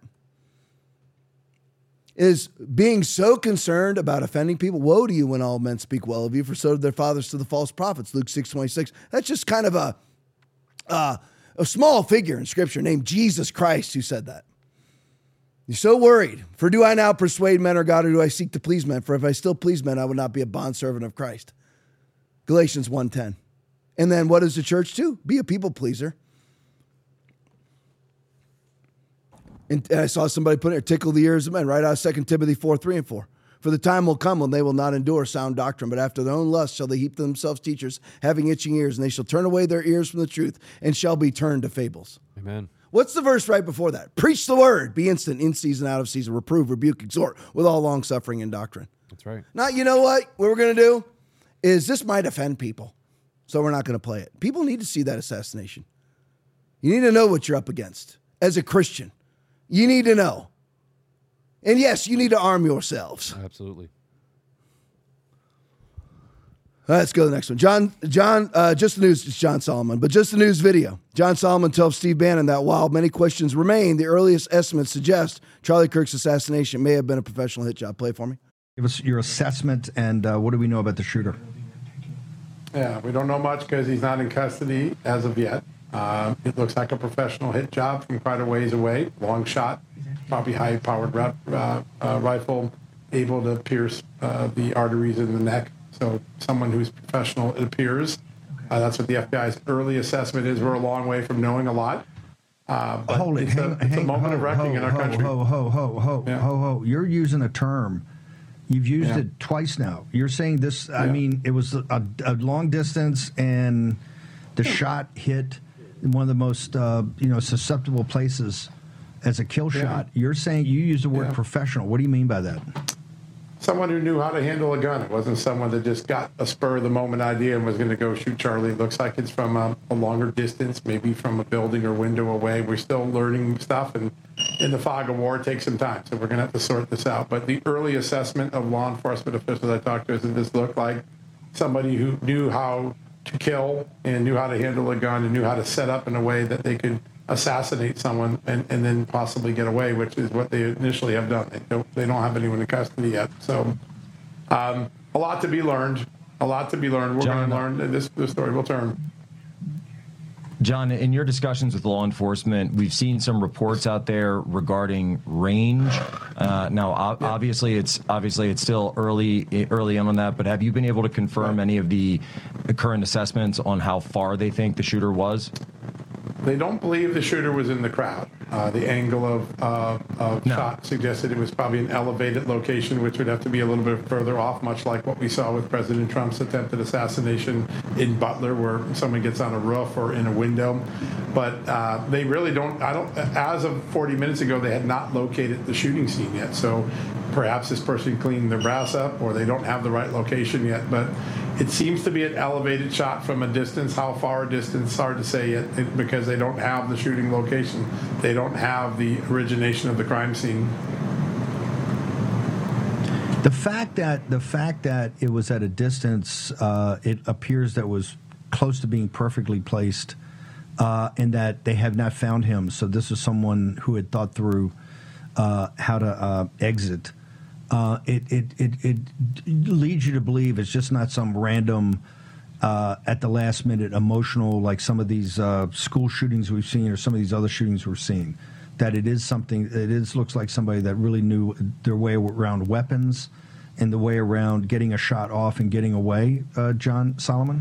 Is being so concerned about offending people. Woe to you when all men speak well of you, for so did their fathers to the false prophets. Luke 6:26. That's just kind of a small figure in Scripture named Jesus Christ who said that. You're so worried. For do I now persuade men or God, or do I seek to please men? For if I still please men, I would not be a bondservant of Christ. Galatians 1:10. And then what does the church do? Be a people pleaser. And I saw somebody put it, tickle the ears of men, right out of 2 Timothy 4:3 and 4. For the time will come when they will not endure sound doctrine, but after their own lust shall they heap to themselves teachers, having itching ears, and they shall turn away their ears from the truth, and shall be turned to fables. Amen. What's the verse right before that? Preach the word, be instant, in season, out of season, reprove, rebuke, exhort, with all long suffering and doctrine. That's right. Now, you know what we're going to do is this might offend people, so we're not going to play it. People need to see that assassination. You need to know what you're up against. As a Christian, you need to know. And yes, you need to arm yourselves. Absolutely. Let's go to the next one. John, just the news, it's John Solomon, but just the news video. John Solomon tells Steve Bannon that while many questions remain, the earliest estimates suggest Charlie Kirk's assassination may have been a professional hit job. Play for me. Give us your assessment, and what do we know about the shooter? Yeah, we don't know much because he's not in custody as of yet. It looks like a professional hit job from quite a ways away. Long shot, probably high-powered rifle, able to pierce the arteries in the neck. So someone who's professional, it appears. That's what the FBI's early assessment is. We're a long way from knowing a lot. But Hold it. it's a moment of reckoning in our country. You're using a term. You've used it twice now. You're saying this, I mean, it was a long distance and the shot hit one of the most susceptible places as a kill shot. You're saying you use the word professional. What do you mean by that? Someone who knew how to handle a gun. It wasn't someone that just got a spur-of-the-moment idea and was going to go shoot Charlie. It looks like it's from a longer distance, maybe from a building or window away. We're still learning stuff, and in the fog of war, it takes some time, so we're going to have to sort this out. But the early assessment of law enforcement officials I talked to is that this looked like somebody who knew how to kill and knew how to handle a gun and knew how to set up in a way that they could assassinate someone and then possibly get away, which is what they initially have done. They don't have anyone in custody yet. So a lot to be learned. A lot to be learned. We're going to learn. This story will turn. John, in your discussions with law enforcement, we've seen some reports out there regarding range. Obviously, it's still early on that. But have you been able to confirm any of the current assessments on how far they think the shooter was? They don't believe the shooter was in the crowd. The angle of shot suggested it was probably an elevated location, which would have to be a little bit further off, much like what we saw with President Trump's attempted assassination in Butler, where someone gets on a roof or in a window. But they really don't, as of 40 minutes ago, they had not located the shooting scene yet. So perhaps this person cleaned their brass up, or they don't have the right location yet. But it seems to be an elevated shot from a distance. How far a distance, hard to say yet, because they don't have the shooting location. They don't have the origination of the crime scene. The fact that it was at a distance, it appears that was close to being perfectly placed, and that they have not found him. So this is someone who had thought through how to exit. It leads you to believe it's just not some random, at the last minute, emotional, like some of these school shootings we've seen or some of these other shootings we're seeing. That it is something, looks like somebody that really knew their way around weapons and the way around getting a shot off and getting away, John Solomon?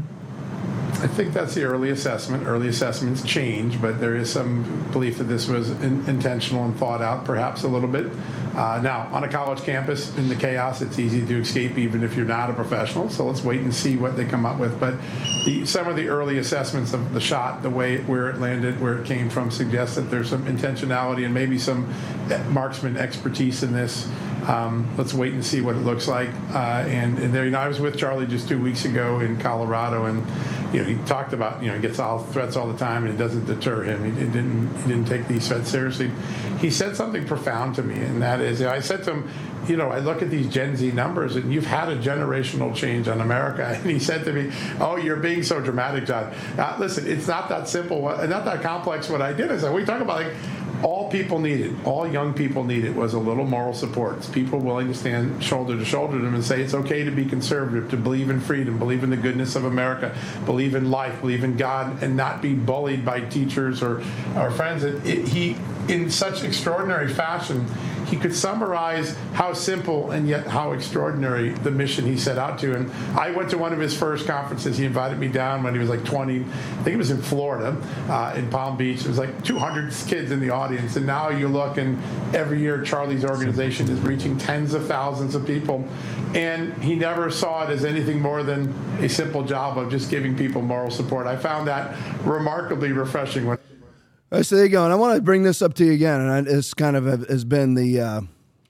I think that's the early assessment. Early assessments change, but there is some belief that this was intentional and thought out, perhaps a little bit. Now, on a college campus, in the chaos, it's easy to escape even if you're not a professional. So let's wait and see what they come up with. But some of the early assessments of the shot, the way where it landed, where it came from, suggests that there's some intentionality and maybe some marksman expertise in this. Let's wait and see what it looks like. And there, I was with Charlie just 2 weeks ago in Colorado, and he talked about he gets all threats all the time, and it doesn't deter him. He didn't take these threats seriously. He said something profound to me, and that is, I said to him, I look at these Gen Z numbers, and you've had a generational change on America. And he said to me, "Oh, you're being so dramatic, John. Listen, it's not that simple, not that complex." What I did is, we talk about all people needed, all young people needed was a little moral support. It's people willing to stand shoulder to shoulder to them and say it's okay to be conservative, to believe in freedom, believe in the goodness of America, believe in life, believe in God, and not be bullied by teachers or friends. He, in such extraordinary fashion, he could summarize how simple and yet how extraordinary the mission he set out to. And I went to one of his first conferences. He invited me down when he was 20. I think it was in Florida, in Palm Beach. There was 200 kids in the audience. And now you look, and every year Charlie's organization is reaching tens of thousands of people. And he never saw it as anything more than a simple job of just giving people moral support. I found that remarkably refreshing. All right, so there you go. And I want to bring this up to you again. And it's kind of has been the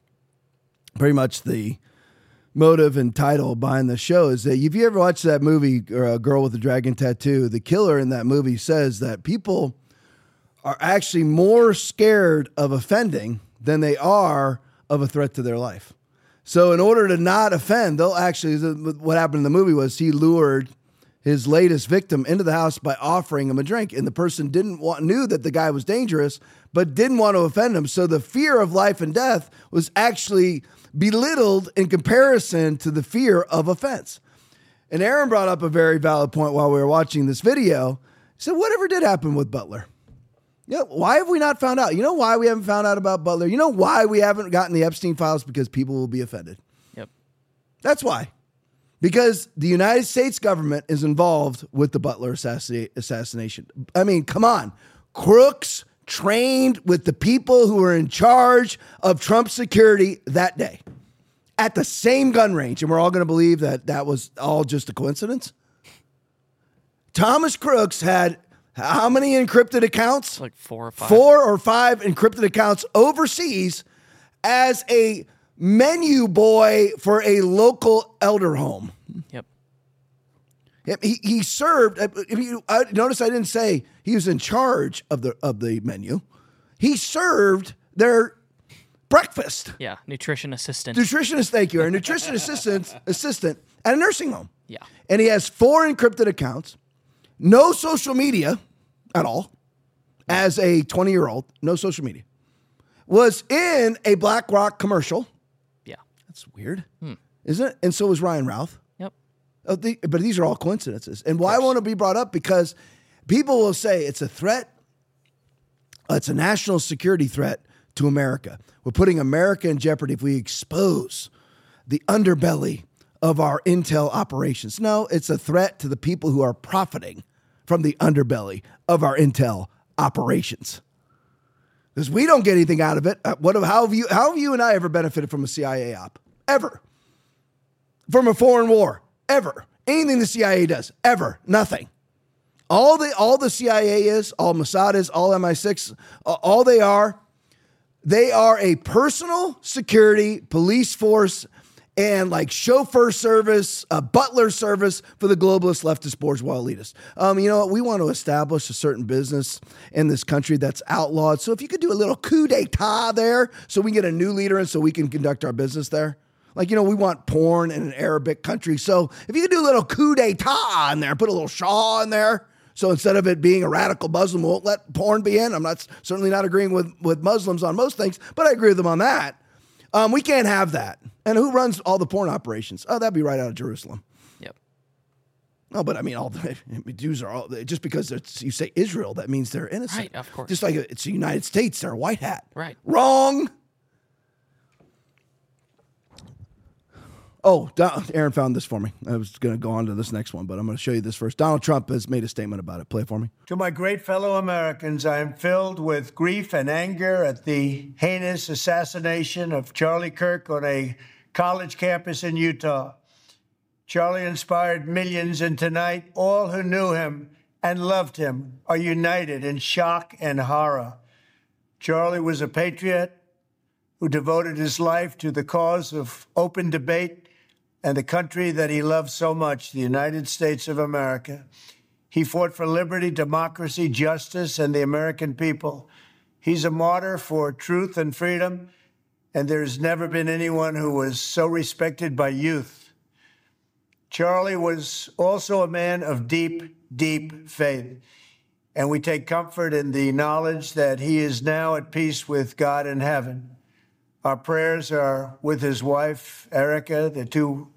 pretty much the motive and title behind the show is that if you ever watched that movie, A Girl with a Dragon Tattoo, the killer in that movie says that people are actually more scared of offending than they are of a threat to their life. So in order to not offend, they'll actually, what happened in the movie was he lured his latest victim into the house by offering him a drink. And the person knew that the guy was dangerous, but didn't want to offend him. So the fear of life and death was actually belittled in comparison to the fear of offense. And Aaron brought up a very valid point while we were watching this video. He said, whatever did happen with Butler? Why have we not found out? You know why we haven't found out about Butler? You know why we haven't gotten the Epstein files? Because people will be offended. Yep. That's why. Because the United States government is involved with the Butler assassination. I mean, come on. Crooks trained with the people who were in charge of Trump's security that day at the same gun range. And we're all going to believe that that was all just a coincidence? Thomas Crooks had how many encrypted accounts? Like 4 or 5. 4 or 5 encrypted accounts overseas as a menu boy for a local elder home. Yep. He served. Notice I didn't say he was in charge of the menu. He served their breakfast. Yeah, nutrition assistant. Nutritionist, thank you. A nutrition assistant at a nursing home. Yeah. And he has 4 encrypted accounts, no social media at all. As a 20-year-old, no social media. Was in a BlackRock commercial. Yeah. That's weird, isn't it? And so was Ryan Routh. Yep. But these are all coincidences. And why won't it be brought up? Because people will say it's a threat. It's a national security threat to America. We're putting America in jeopardy if we expose the underbelly of our intel operations. No, it's a threat to the people who are profiting from the underbelly of our intel operations. Because we don't get anything out of it. How have you and I ever benefited from a CIA op? Ever. From a foreign war? Ever. Anything the CIA does? Ever. Nothing. All the CIA is, all Mossad is, all MI6, all they are a personal security police force and like chauffeur service, a butler service for the globalist, leftist, bourgeois elitists. You know what? We want to establish a certain business in this country that's outlawed. So if you could do a little coup d'etat there so we can get a new leader and so we can conduct our business there. Like, we want porn in an Arabic country. So if you could do a little coup d'etat in there, put a little Shah in there. So instead of it being a radical Muslim, we won't let porn be in. I'm certainly not agreeing with Muslims on most things, but I agree with them on that. We can't have that. And who runs all the porn operations? Oh, that'd be right out of Jerusalem. Yep. No, but I mean, all the Jews are all, just because you say Israel, that means they're innocent. Right, of course. Just like it's the United States, they're a white hat. Right. Wrong. Oh, Aaron found this for me. I was going to go on to this next one, but I'm going to show you this first. Donald Trump has made a statement about it. Play it for me. To my great fellow Americans, I am filled with grief and anger at the heinous assassination of Charlie Kirk on a college campus in Utah. Charlie inspired millions, and tonight, all who knew him and loved him are united in shock and horror. Charlie was a patriot who devoted his life to the cause of open debate and the country that he loved so much, the United States of America. He fought for liberty, democracy, justice, and the American people. He's a martyr for truth and freedom, and there's never been anyone who was so respected by youth. Charlie was also a man of deep, deep faith, and we take comfort in the knowledge that he is now at peace with God in heaven. Our prayers are with his wife, Erica, the two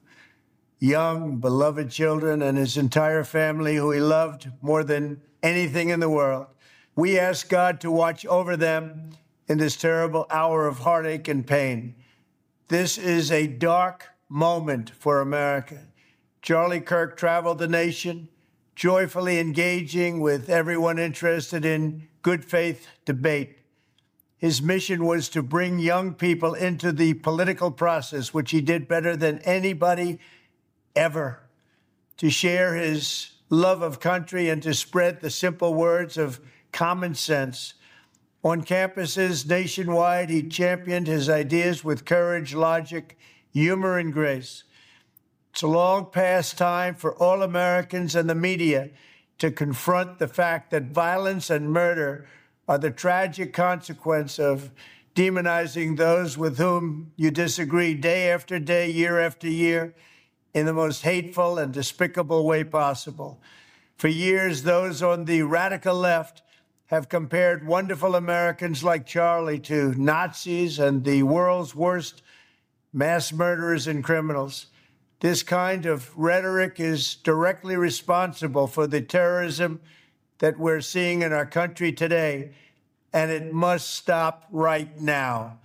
young, beloved children, and his entire family, who he loved more than anything in the world. We ask God to watch over them in this terrible hour of heartache and pain. This is a dark moment for America. Charlie Kirk traveled the nation, joyfully engaging with everyone interested in good faith debate. His mission was to bring young people into the political process, which he did better than anybody ever, to share his love of country and to spread the simple words of common sense. On campuses nationwide, he championed his ideas with courage, logic, humor, and grace. It's a long past time for all Americans and the media to confront the fact that violence and murder are the tragic consequence of demonizing those with whom you disagree day after day, year after year, in the most hateful and despicable way possible. For years, those on the radical left have compared wonderful Americans like Charlie to Nazis and the world's worst mass murderers and criminals. This kind of rhetoric is directly responsible for the terrorism that we're seeing in our country today, and it must stop right now.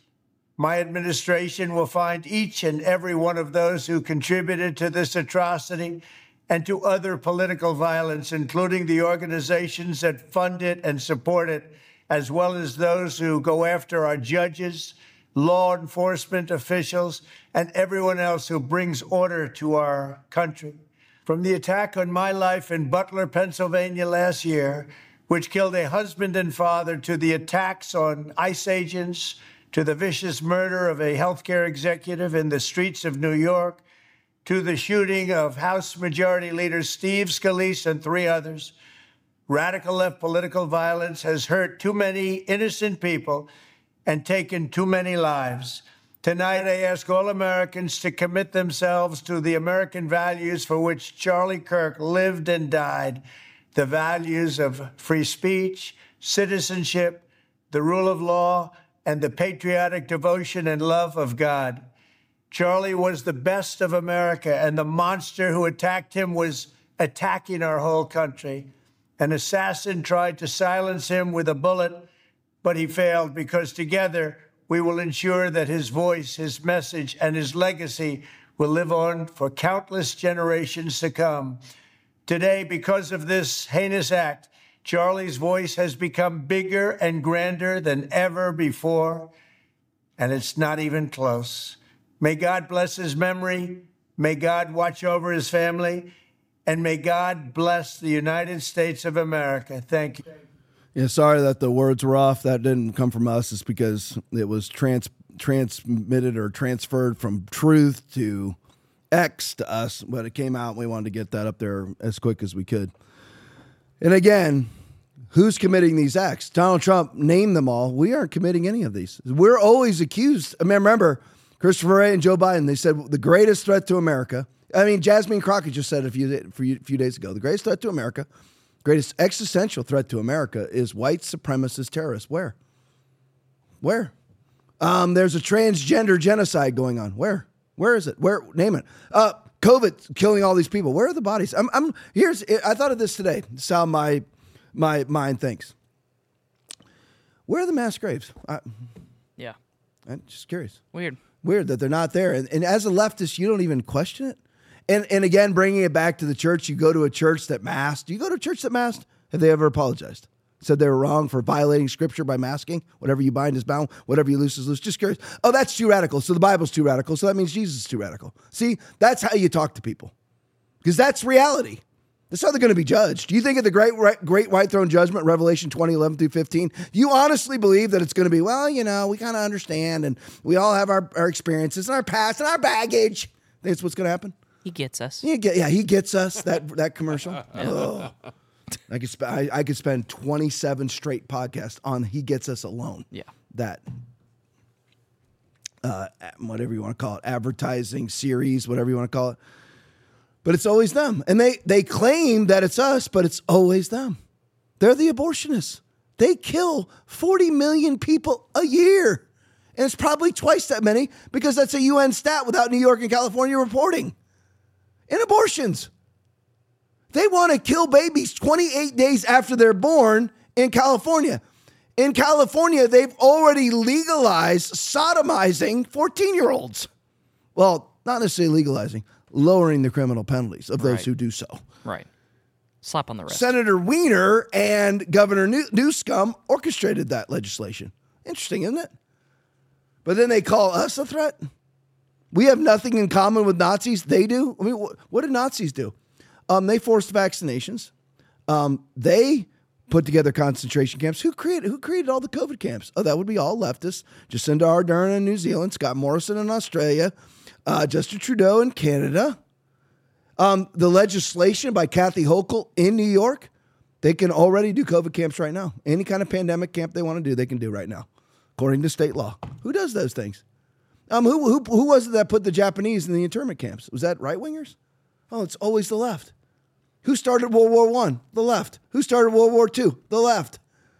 My administration will find each and every one of those who contributed to this atrocity and to other political violence, including the organizations that fund it and support it, as well as those who go after our judges, law enforcement officials, and everyone else who brings order to our country. From the attack on my life in Butler, Pennsylvania last year, which killed a husband and father, to the attacks on ICE agents, to the vicious murder of a healthcare executive in the streets of New York, to the shooting of House Majority Leader Steve Scalise and 3 others, radical left political violence has hurt too many innocent people and taken too many lives. Tonight, I ask all Americans to commit themselves to the American values for which Charlie Kirk lived and died, the values of free speech, citizenship, the rule of law, and the patriotic devotion and love of God. Charlie was the best of America, and the monster who attacked him was attacking our whole country. An assassin tried to silence him with a bullet, but he failed, because together we will ensure that his voice, his message, and his legacy will live on for countless generations to come. Today, because of this heinous act, Charlie's voice has become bigger and grander than ever before, and it's not even close. May God bless his memory, may God watch over his family, and may God bless the United States of America. Thank you. Yeah, sorry that the words were off. That didn't come from us. It's because it was transmitted or transferred from Truth to X to us, but it came out and we wanted to get that up there as quick as we could. And again, who's committing these acts? Donald Trump named them all. We aren't committing any of these. We're always accused. I mean, remember, Christopher Wray and Joe Biden, they said the greatest threat to America. I mean, Jasmine Crockett just said a few days ago, the greatest threat to America, greatest existential threat to America is white supremacist terrorists. Where? There's a transgender genocide going on. Where is it? Where? Name it. COVID killing all these people. Where are the bodies? I thought of this today. This is how my mind thinks. Where are the mass graves? Yeah. I'm just curious. Weird that they're not there. And as a leftist, you don't even question it. And again, bringing it back to the church, you go to a church that masked. Do you go to a church that masked? Have they ever apologized? Said they were wrong for violating scripture by masking? Whatever you bind is bound, whatever you loose is loose. Just curious. Oh, that's too radical. So the Bible's too radical. So that means Jesus is too radical. See, that's how you talk to people. Because that's reality. That's how they're going to be judged. Do you think of the great white throne judgment, Revelation 20:11 through 15? Do you honestly believe that it's going to be, well, we kind of understand and we all have our experiences and our past and our baggage? Think that's what's going to happen? He gets us. He gets us, that commercial. Oh. I could spend 27 straight podcasts on He Gets Us alone. Yeah. That, whatever you want to call it, advertising series, whatever you want to call it. But it's always them. And they claim that it's us, but it's always them. They're the abortionists. They kill 40 million people a year. And it's probably twice that many because that's a UN stat without New York and California reporting. In abortions. They want to kill babies 28 days after they're born in California. In California, they've already legalized sodomizing 14-year-olds. Well, not necessarily legalizing, lowering the criminal penalties of those who do so. Right. Slap on the wrist. Senator Weiner and Governor Newsom orchestrated that legislation. Interesting, isn't it? But then they call us a threat? We have nothing in common with Nazis. They do? I mean, what did Nazis do? They forced vaccinations. They put together concentration camps. Who created all the COVID camps? Oh, that would be all leftists. Jacinda Ardern in New Zealand, Scott Morrison in Australia, Justin Trudeau in Canada. The legislation by Kathy Hochul in New York, they can already do COVID camps right now. Any kind of pandemic camp they want to do, they can do right now, according to state law. Who does those things? Who was it that put the Japanese in the internment camps? Was that right-wingers? Oh, it's always the left. Who started World War I? The left. Who started World War II? The left.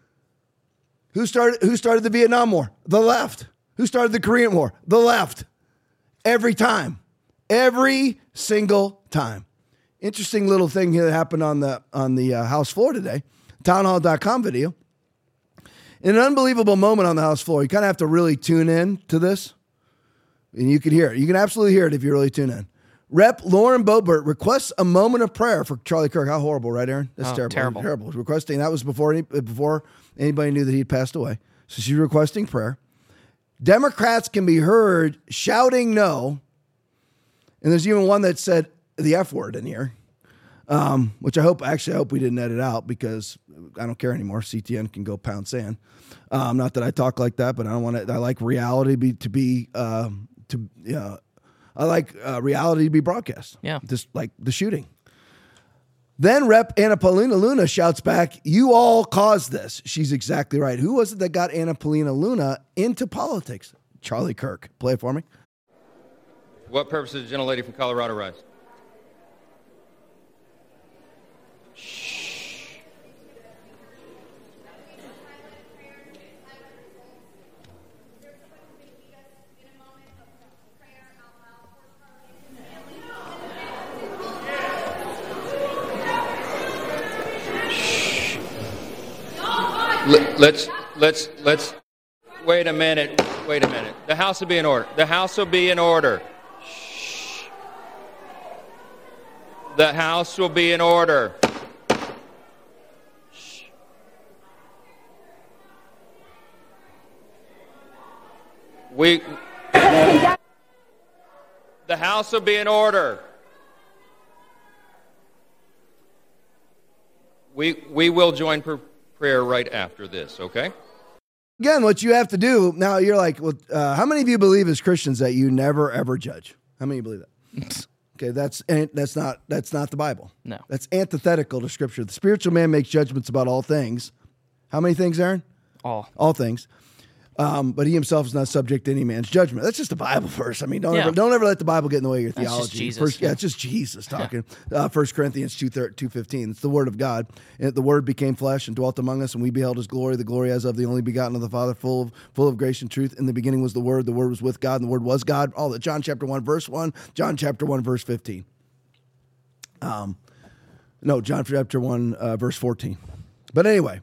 Who started the Vietnam War? The left. Who started the Korean War? The left. Every time. Every single time. Interesting little thing here that happened on the House floor today. Townhall.com video. In an unbelievable moment on the House floor, you kind of have to really tune in to this. And you can hear it. You can absolutely hear it if you really tune in. Rep. Lauren Boebert requests a moment of prayer for Charlie Kirk. How horrible, right, Aaron? That's terrible. Terrible. Requesting, that was before anybody knew that he'd passed away. So she's requesting prayer. Democrats can be heard shouting no. And there's even one that said the F word in here, which I hope we didn't edit out because I don't care anymore. CTN can go pound sand. Not that I talk like that, but I don't want to. I like reality I like reality to be broadcast. Yeah. Just like the shooting. Then Rep. Anna Paulina Luna shouts back, "You all caused this." She's exactly right. Who was it that got Anna Paulina Luna into politics? Charlie Kirk. Play it for me. What purpose does the gentlelady from Colorado rise? Let's wait a minute. The House will be in order. The House will be in order. Shh. The House will be in order. Shh. The House will be in order. We will join prayer right after this, okay? Again, what you have to do, now you're like, well, how many of you believe as Christians that you never, ever judge? How many of you believe that? Okay, that's not the Bible. No. That's antithetical to Scripture. The spiritual man makes judgments about all things. How many things, Aaron? All. All things. But he himself is not subject to any man's judgment. That's just a Bible verse. I mean, don't ever let the Bible get in the way of your theology. Just Jesus. It's just Jesus talking. 1 Corinthians 2:15. It's the word of God. And the word became flesh and dwelt among us, and we beheld his glory, the glory as of the only begotten of the Father, full of grace and truth. In the beginning was the word was with God, and the word was God. All that John chapter 1, verse 1, John chapter 1, verse 15. John chapter 1, verse 14. But anyway.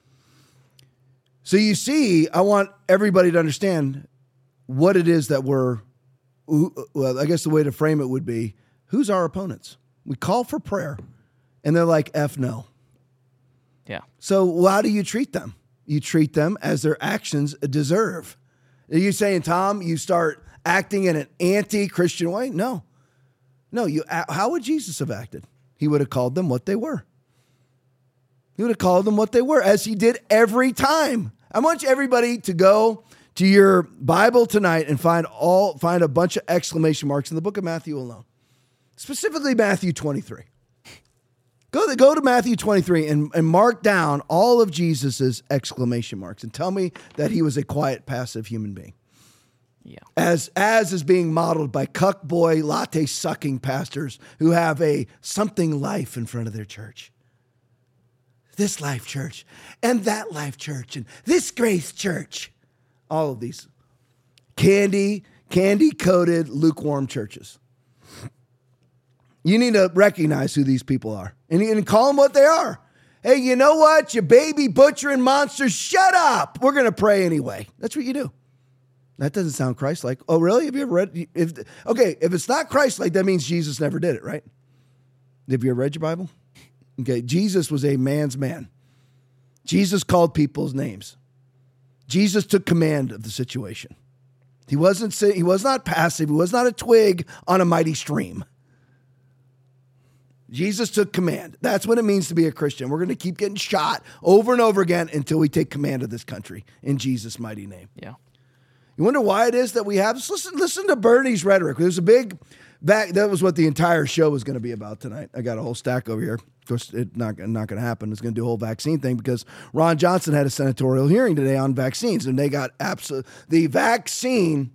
So you see, I want everybody to understand what it is that well, I guess the way to frame it would be, who's our opponents? We call for prayer, and they're like, F no. Yeah. So how do you treat them? You treat them as their actions deserve. Are you saying, Tom, you start acting in an anti-Christian way? No. How would Jesus have acted? He would have called them what they were. He would have called them what they were, as he did every time. I want everybody to go to your Bible tonight and find a bunch of exclamation marks in the book of Matthew alone. Specifically Matthew 23. Go to Matthew 23 and mark down all of Jesus's exclamation marks and tell me that he was a quiet, passive human being. Yeah. As is being modeled by cuck boy, latte sucking pastors who have a something life in front of their church. This Life Church and that Life Church and this Grace Church. All of these candy-coated, lukewarm churches. You need to recognize who these people are and call them what they are. Hey, you know what? You baby butchering monsters, shut up. We're going to pray anyway. That's what you do. That doesn't sound Christ-like. Oh, really? Have you ever read? If it's not Christ-like, that means Jesus never did it, right? Have you ever read your Bible? Okay, Jesus was a man's man. Jesus called people's names. Jesus took command of the situation. He was not passive. He was not a twig on a mighty stream. Jesus took command. That's what it means to be a Christian. We're going to keep getting shot over and over again until we take command of this country in Jesus' mighty name. Yeah. You wonder why it is that we have? Listen to Bernie's rhetoric. There's a big that was what the entire show was going to be about tonight. I got a whole stack over here. Of course, it's not going to happen. It's going to do a whole vaccine thing because Ron Johnson had a senatorial hearing today on vaccines, and they got the vaccine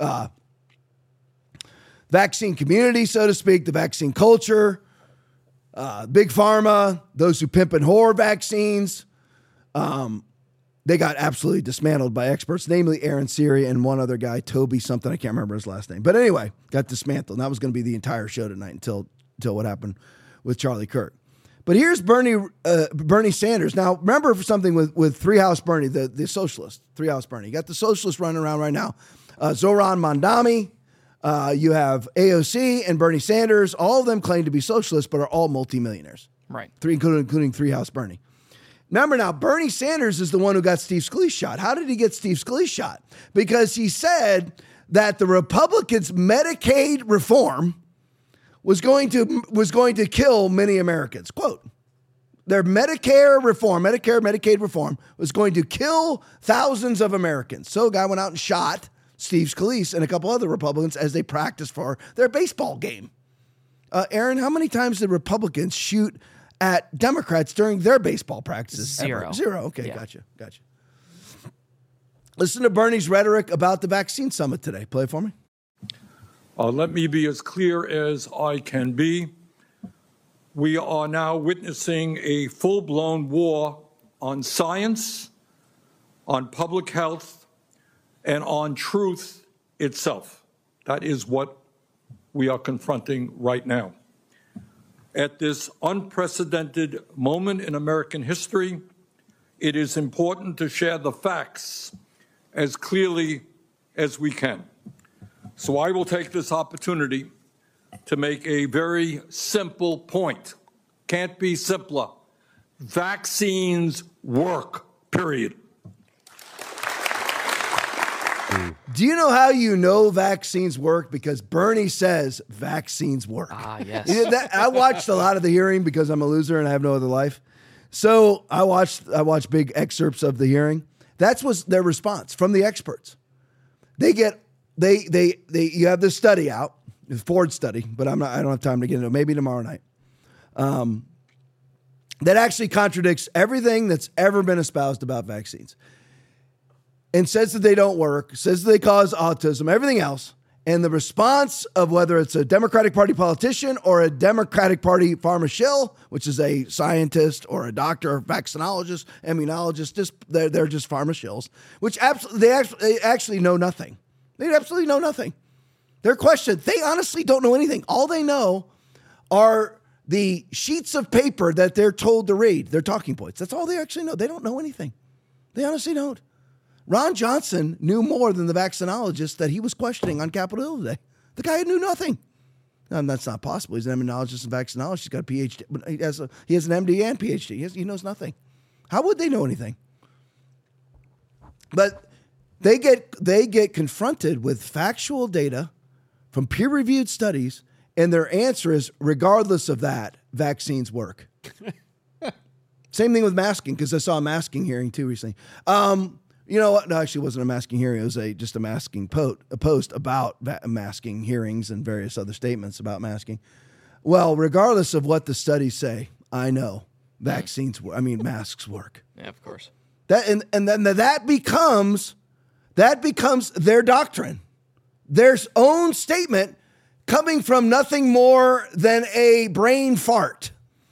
community, so to speak, the vaccine culture, big pharma, those who pimp and whore vaccines. They got absolutely dismantled by experts, namely Aaron Siri and one other guy, Toby something. I can't remember his last name. But anyway, got dismantled. And that was going to be the entire show tonight until what happened with Charlie Kirk. But here's Bernie Sanders. Now, remember something with Three House Bernie, the socialist, Three House Bernie. You got the socialists running around right now. Zoran Mondani, you have AOC and Bernie Sanders. All of them claim to be socialists, but are all multimillionaires. Right. Including Three House Bernie. Remember now, Bernie Sanders is the one who got Steve Scalise shot. How did he get Steve Scalise shot? Because he said that the Republicans' Medicaid reform was going to kill many Americans. Quote, their Medicaid reform was going to kill thousands of Americans. So a guy went out and shot Steve Scalise and a couple other Republicans as they practiced for their baseball game. Aaron, how many times did Republicans shoot at Democrats during their baseball practices? Zero. Zero. Okay, yeah. Gotcha. Listen to Bernie's rhetoric about the vaccine summit today. Play it for me. Let me be as clear as I can be. We are now witnessing a full-blown war on science, on public health, and on truth itself. That is what we are confronting right now. At this unprecedented moment in American history, it is important to share the facts as clearly as we can. So I will take this opportunity to make a very simple point. Can't be simpler. Vaccines work, period. Do you know how you know vaccines work? Because Bernie says vaccines work. Ah, yes. I watched a lot of the hearing because I'm a loser and I have no other life. So I watched big excerpts of the hearing. That was their response from the experts. You have this study out, the Ford study, but I don't have time to get into it. Maybe tomorrow night. That actually contradicts everything that's ever been espoused about vaccines. and says that they don't work, says that they cause autism, everything else. And the response of whether it's a Democratic Party politician or a Democratic Party farmer shill, which is a scientist or a doctor, or vaccinologist, immunologist, they're just farmer shills, which they actually know nothing. They absolutely know nothing. They're questioned. They honestly don't know anything. All they know are the sheets of paper that they're told to read, their talking points. That's all they actually know. They don't know anything. They honestly don't. Ron Johnson knew more than the vaccinologist that he was questioning on Capitol Hill today. The guy knew nothing. And that's not possible. He's an immunologist and vaccinologist. He's got a PhD. But he has an MD and PhD. He knows nothing. How would they know anything? But they get confronted with factual data from peer-reviewed studies, and their answer is, regardless of that, vaccines work. Same thing with masking, because I saw a masking hearing too recently. You know what? No, actually, it wasn't a masking hearing. It was just a masking post about masking hearings and various other statements about masking. Well, regardless of what the studies say, I know masks work. Yeah, of course. And then that becomes their doctrine, their own statement coming from nothing more than a brain fart.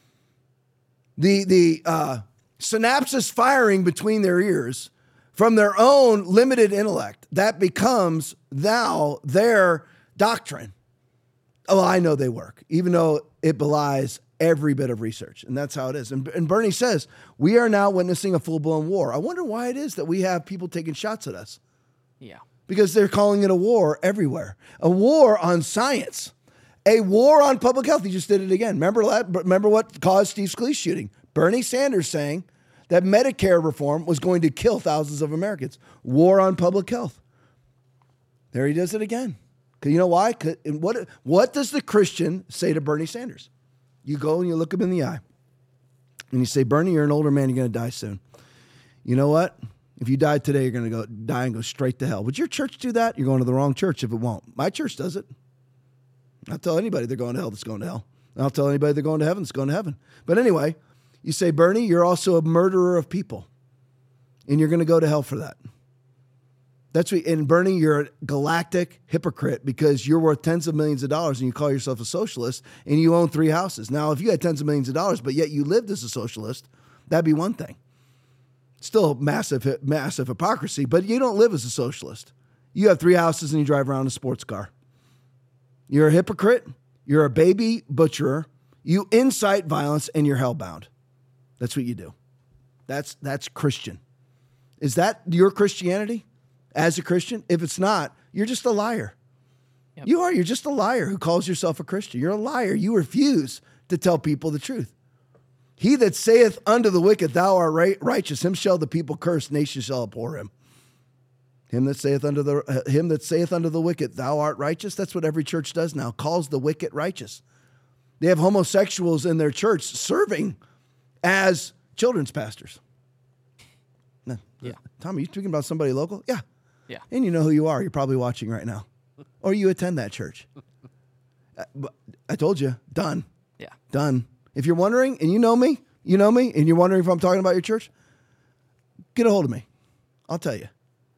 The synapses firing between their ears from their own limited intellect. That becomes now their doctrine. Oh, I know they work, even though it belies every bit of research. And that's how it is. And Bernie says, we are now witnessing a full-blown war. I wonder why it is that we have people taking shots at us. Yeah. Because they're calling it a war everywhere. A war on science. A war on public health. He just did it again. Remember what caused Steve Scalise shooting? Bernie Sanders saying that Medicare reform was going to kill thousands of Americans. War on public health. There he does it again. You know why? What does the Christian say to Bernie Sanders? You go and you look him in the eye. And you say, Bernie, you're an older man. You're going to die soon. You know what? If you die today, you're going to die and go straight to hell. Would your church do that? You're going to the wrong church if it won't. My church does it. I'll tell anybody they're going to hell that's going to hell. And I'll tell anybody they're going to heaven that's going to heaven. But anyway, you say, Bernie, you're also a murderer of people. And you're going to go to hell for that. And Bernie, you're a galactic hypocrite because you're worth tens of millions of dollars and you call yourself a socialist and you own 3 houses. Now, if you had tens of millions of dollars, but yet you lived as a socialist, that'd be one thing. Still massive hypocrisy, but you don't live as a socialist. You have 3 houses and you drive around in a sports car. You're a hypocrite. You're a baby butcherer. You incite violence and you're hellbound. That's what you do. That's Christian. Is that your Christianity as a Christian? If it's not, you're just a liar. Yep. You are. You're just a liar who calls yourself a Christian. You're a liar. You refuse to tell people the truth. He that saith unto the wicked, thou art righteous, him shall the people curse, nations shall abhor him. Him that saith unto the wicked, thou art righteous. That's what every church does now, calls the wicked righteous. They have homosexuals in their church serving as children's pastors. No. Yeah. Tom, are you speaking about somebody local? Yeah. Yeah. And you know who you are. You're probably watching right now. Or you attend that church. I told you, done. Yeah. Done. If you're wondering, and you know me, and you're wondering if I'm talking about your church, get a hold of me. I'll tell you.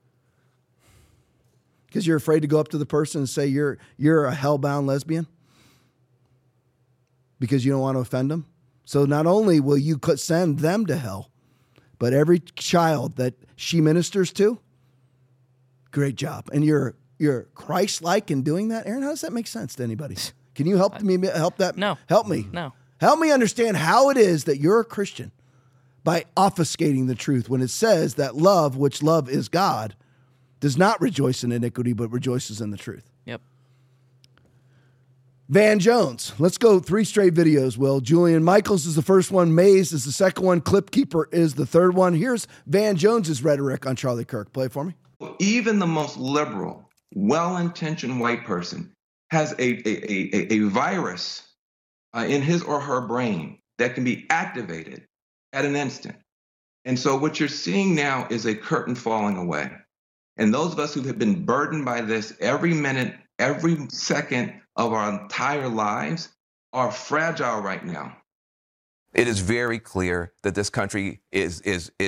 Because you're afraid to go up to the person and say you're a hellbound lesbian because you don't want to offend them. So not only will you send them to hell, but every child that she ministers to, great job. And you're Christ-like in doing that. Aaron, how does that make sense to anybody? Can you help me? No. Help me. No. Help me understand how it is that you're a Christian by obfuscating the truth when it says that love, which love is God, does not rejoice in iniquity, but rejoices in the truth. Yep. Van Jones. Let's go 3 straight videos, Will. Julian Michaels is the first one. Mays is the second one. Clip Keeper is the third one. Here's Van Jones's rhetoric on Charlie Kirk. Play it for me. Even the most liberal, well-intentioned white person has a virus in his or her brain that can be activated at an instant. And so what you're seeing now is a curtain falling away. And those of us who have been burdened by this every minute, every second of our entire lives are fragile right now. It is very clear that this country is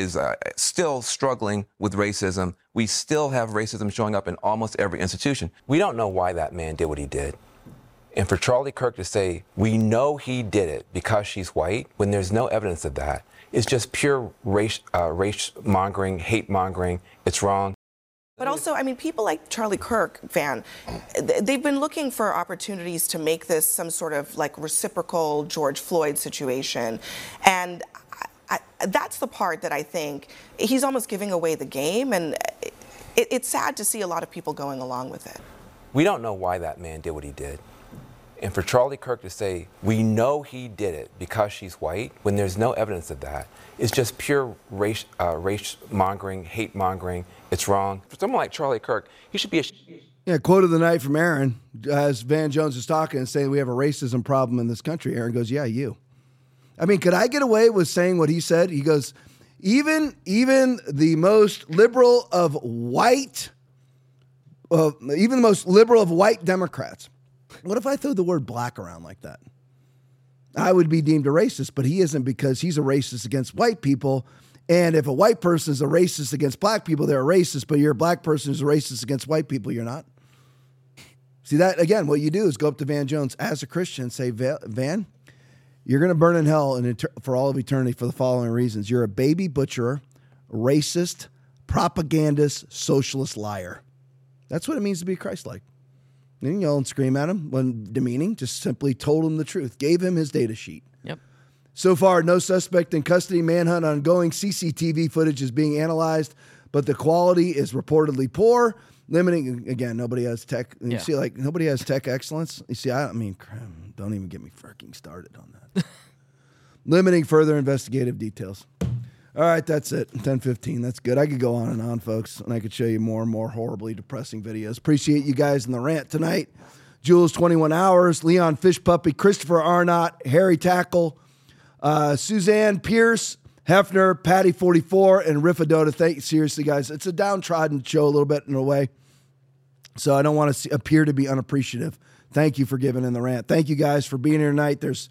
still struggling with racism. We still have racism showing up in almost every institution. We don't know why that man did what he did. And for Charlie Kirk to say, we know he did it because she's white, when there's no evidence of that, is just pure race mongering, hate mongering. It's wrong. But also, I mean, people like Charlie Kirk, Van, they've been looking for opportunities to make this some sort of like reciprocal George Floyd situation. And that's the part that I think he's almost giving away the game. And it's sad to see a lot of people going along with it. We don't know why that man did what he did. And for Charlie Kirk to say, we know he did it because she's white, when there's no evidence of that, is just pure race mongering, hate mongering. It's wrong. For someone like Charlie Kirk, he should be Yeah, quote of the night from Aaron, as Van Jones is talking and saying we have a racism problem in this country. Aaron goes, yeah, you. I mean, could I get away with saying what he said? He goes, even the most liberal of white, even the most liberal of white Democrats. What if I throw the word black around like that? I would be deemed a racist, but he isn't, because he's a racist against white people. And if a white person is a racist against black people, they're a racist, but you're a black person who's a racist against white people, you're not. See that, again, what you do is go up to Van Jones as a Christian and say, Van, you're going to burn in hell for all of eternity for the following reasons. You're a baby butcherer, racist, propagandist, socialist liar. That's what it means to be Christ-like. You didn't yell and scream at him when demeaning, just simply told him the truth, gave him his data sheet. Yep. So far, no suspect in custody, manhunt ongoing, CCTV footage is being analyzed, but the quality is reportedly poor, limiting, again, nobody has tech. You see, like, nobody has tech excellence. You see, I mean, don't even get me freaking started on that. Limiting further investigative details. All right, that's it. 10:15. That's good. I could go on and on, folks, and I could show you more and more horribly depressing videos. Appreciate you guys in the rant tonight. Jules 21 Hours, Leon Fish Puppy, Christopher Arnott, Harry Tackle, Suzanne Pierce, Hefner, Patty 44, and Riffadota. Thank you, seriously, guys. It's a downtrodden show a little bit in a way, so I don't want to appear to be unappreciative. Thank you for giving in the rant. Thank you guys for being here tonight. There's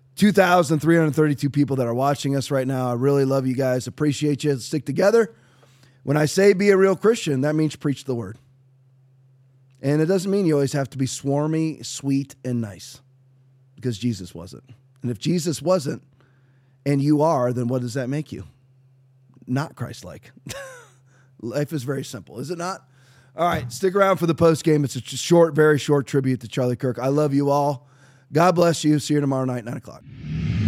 2,332 people that are watching us right now. I really love you guys. Appreciate you. Stick together. When I say be a real Christian, that means preach the word. And it doesn't mean you always have to be swarmy, sweet, and nice, because Jesus wasn't. And if Jesus wasn't, and you are, then what does that make you? Not Christ-like. Life is very simple, is it not? All right, stick around for the post game. It's a short, very short tribute to Charlie Kirk. I love you all. God bless you. See you tomorrow night, 9 o'clock.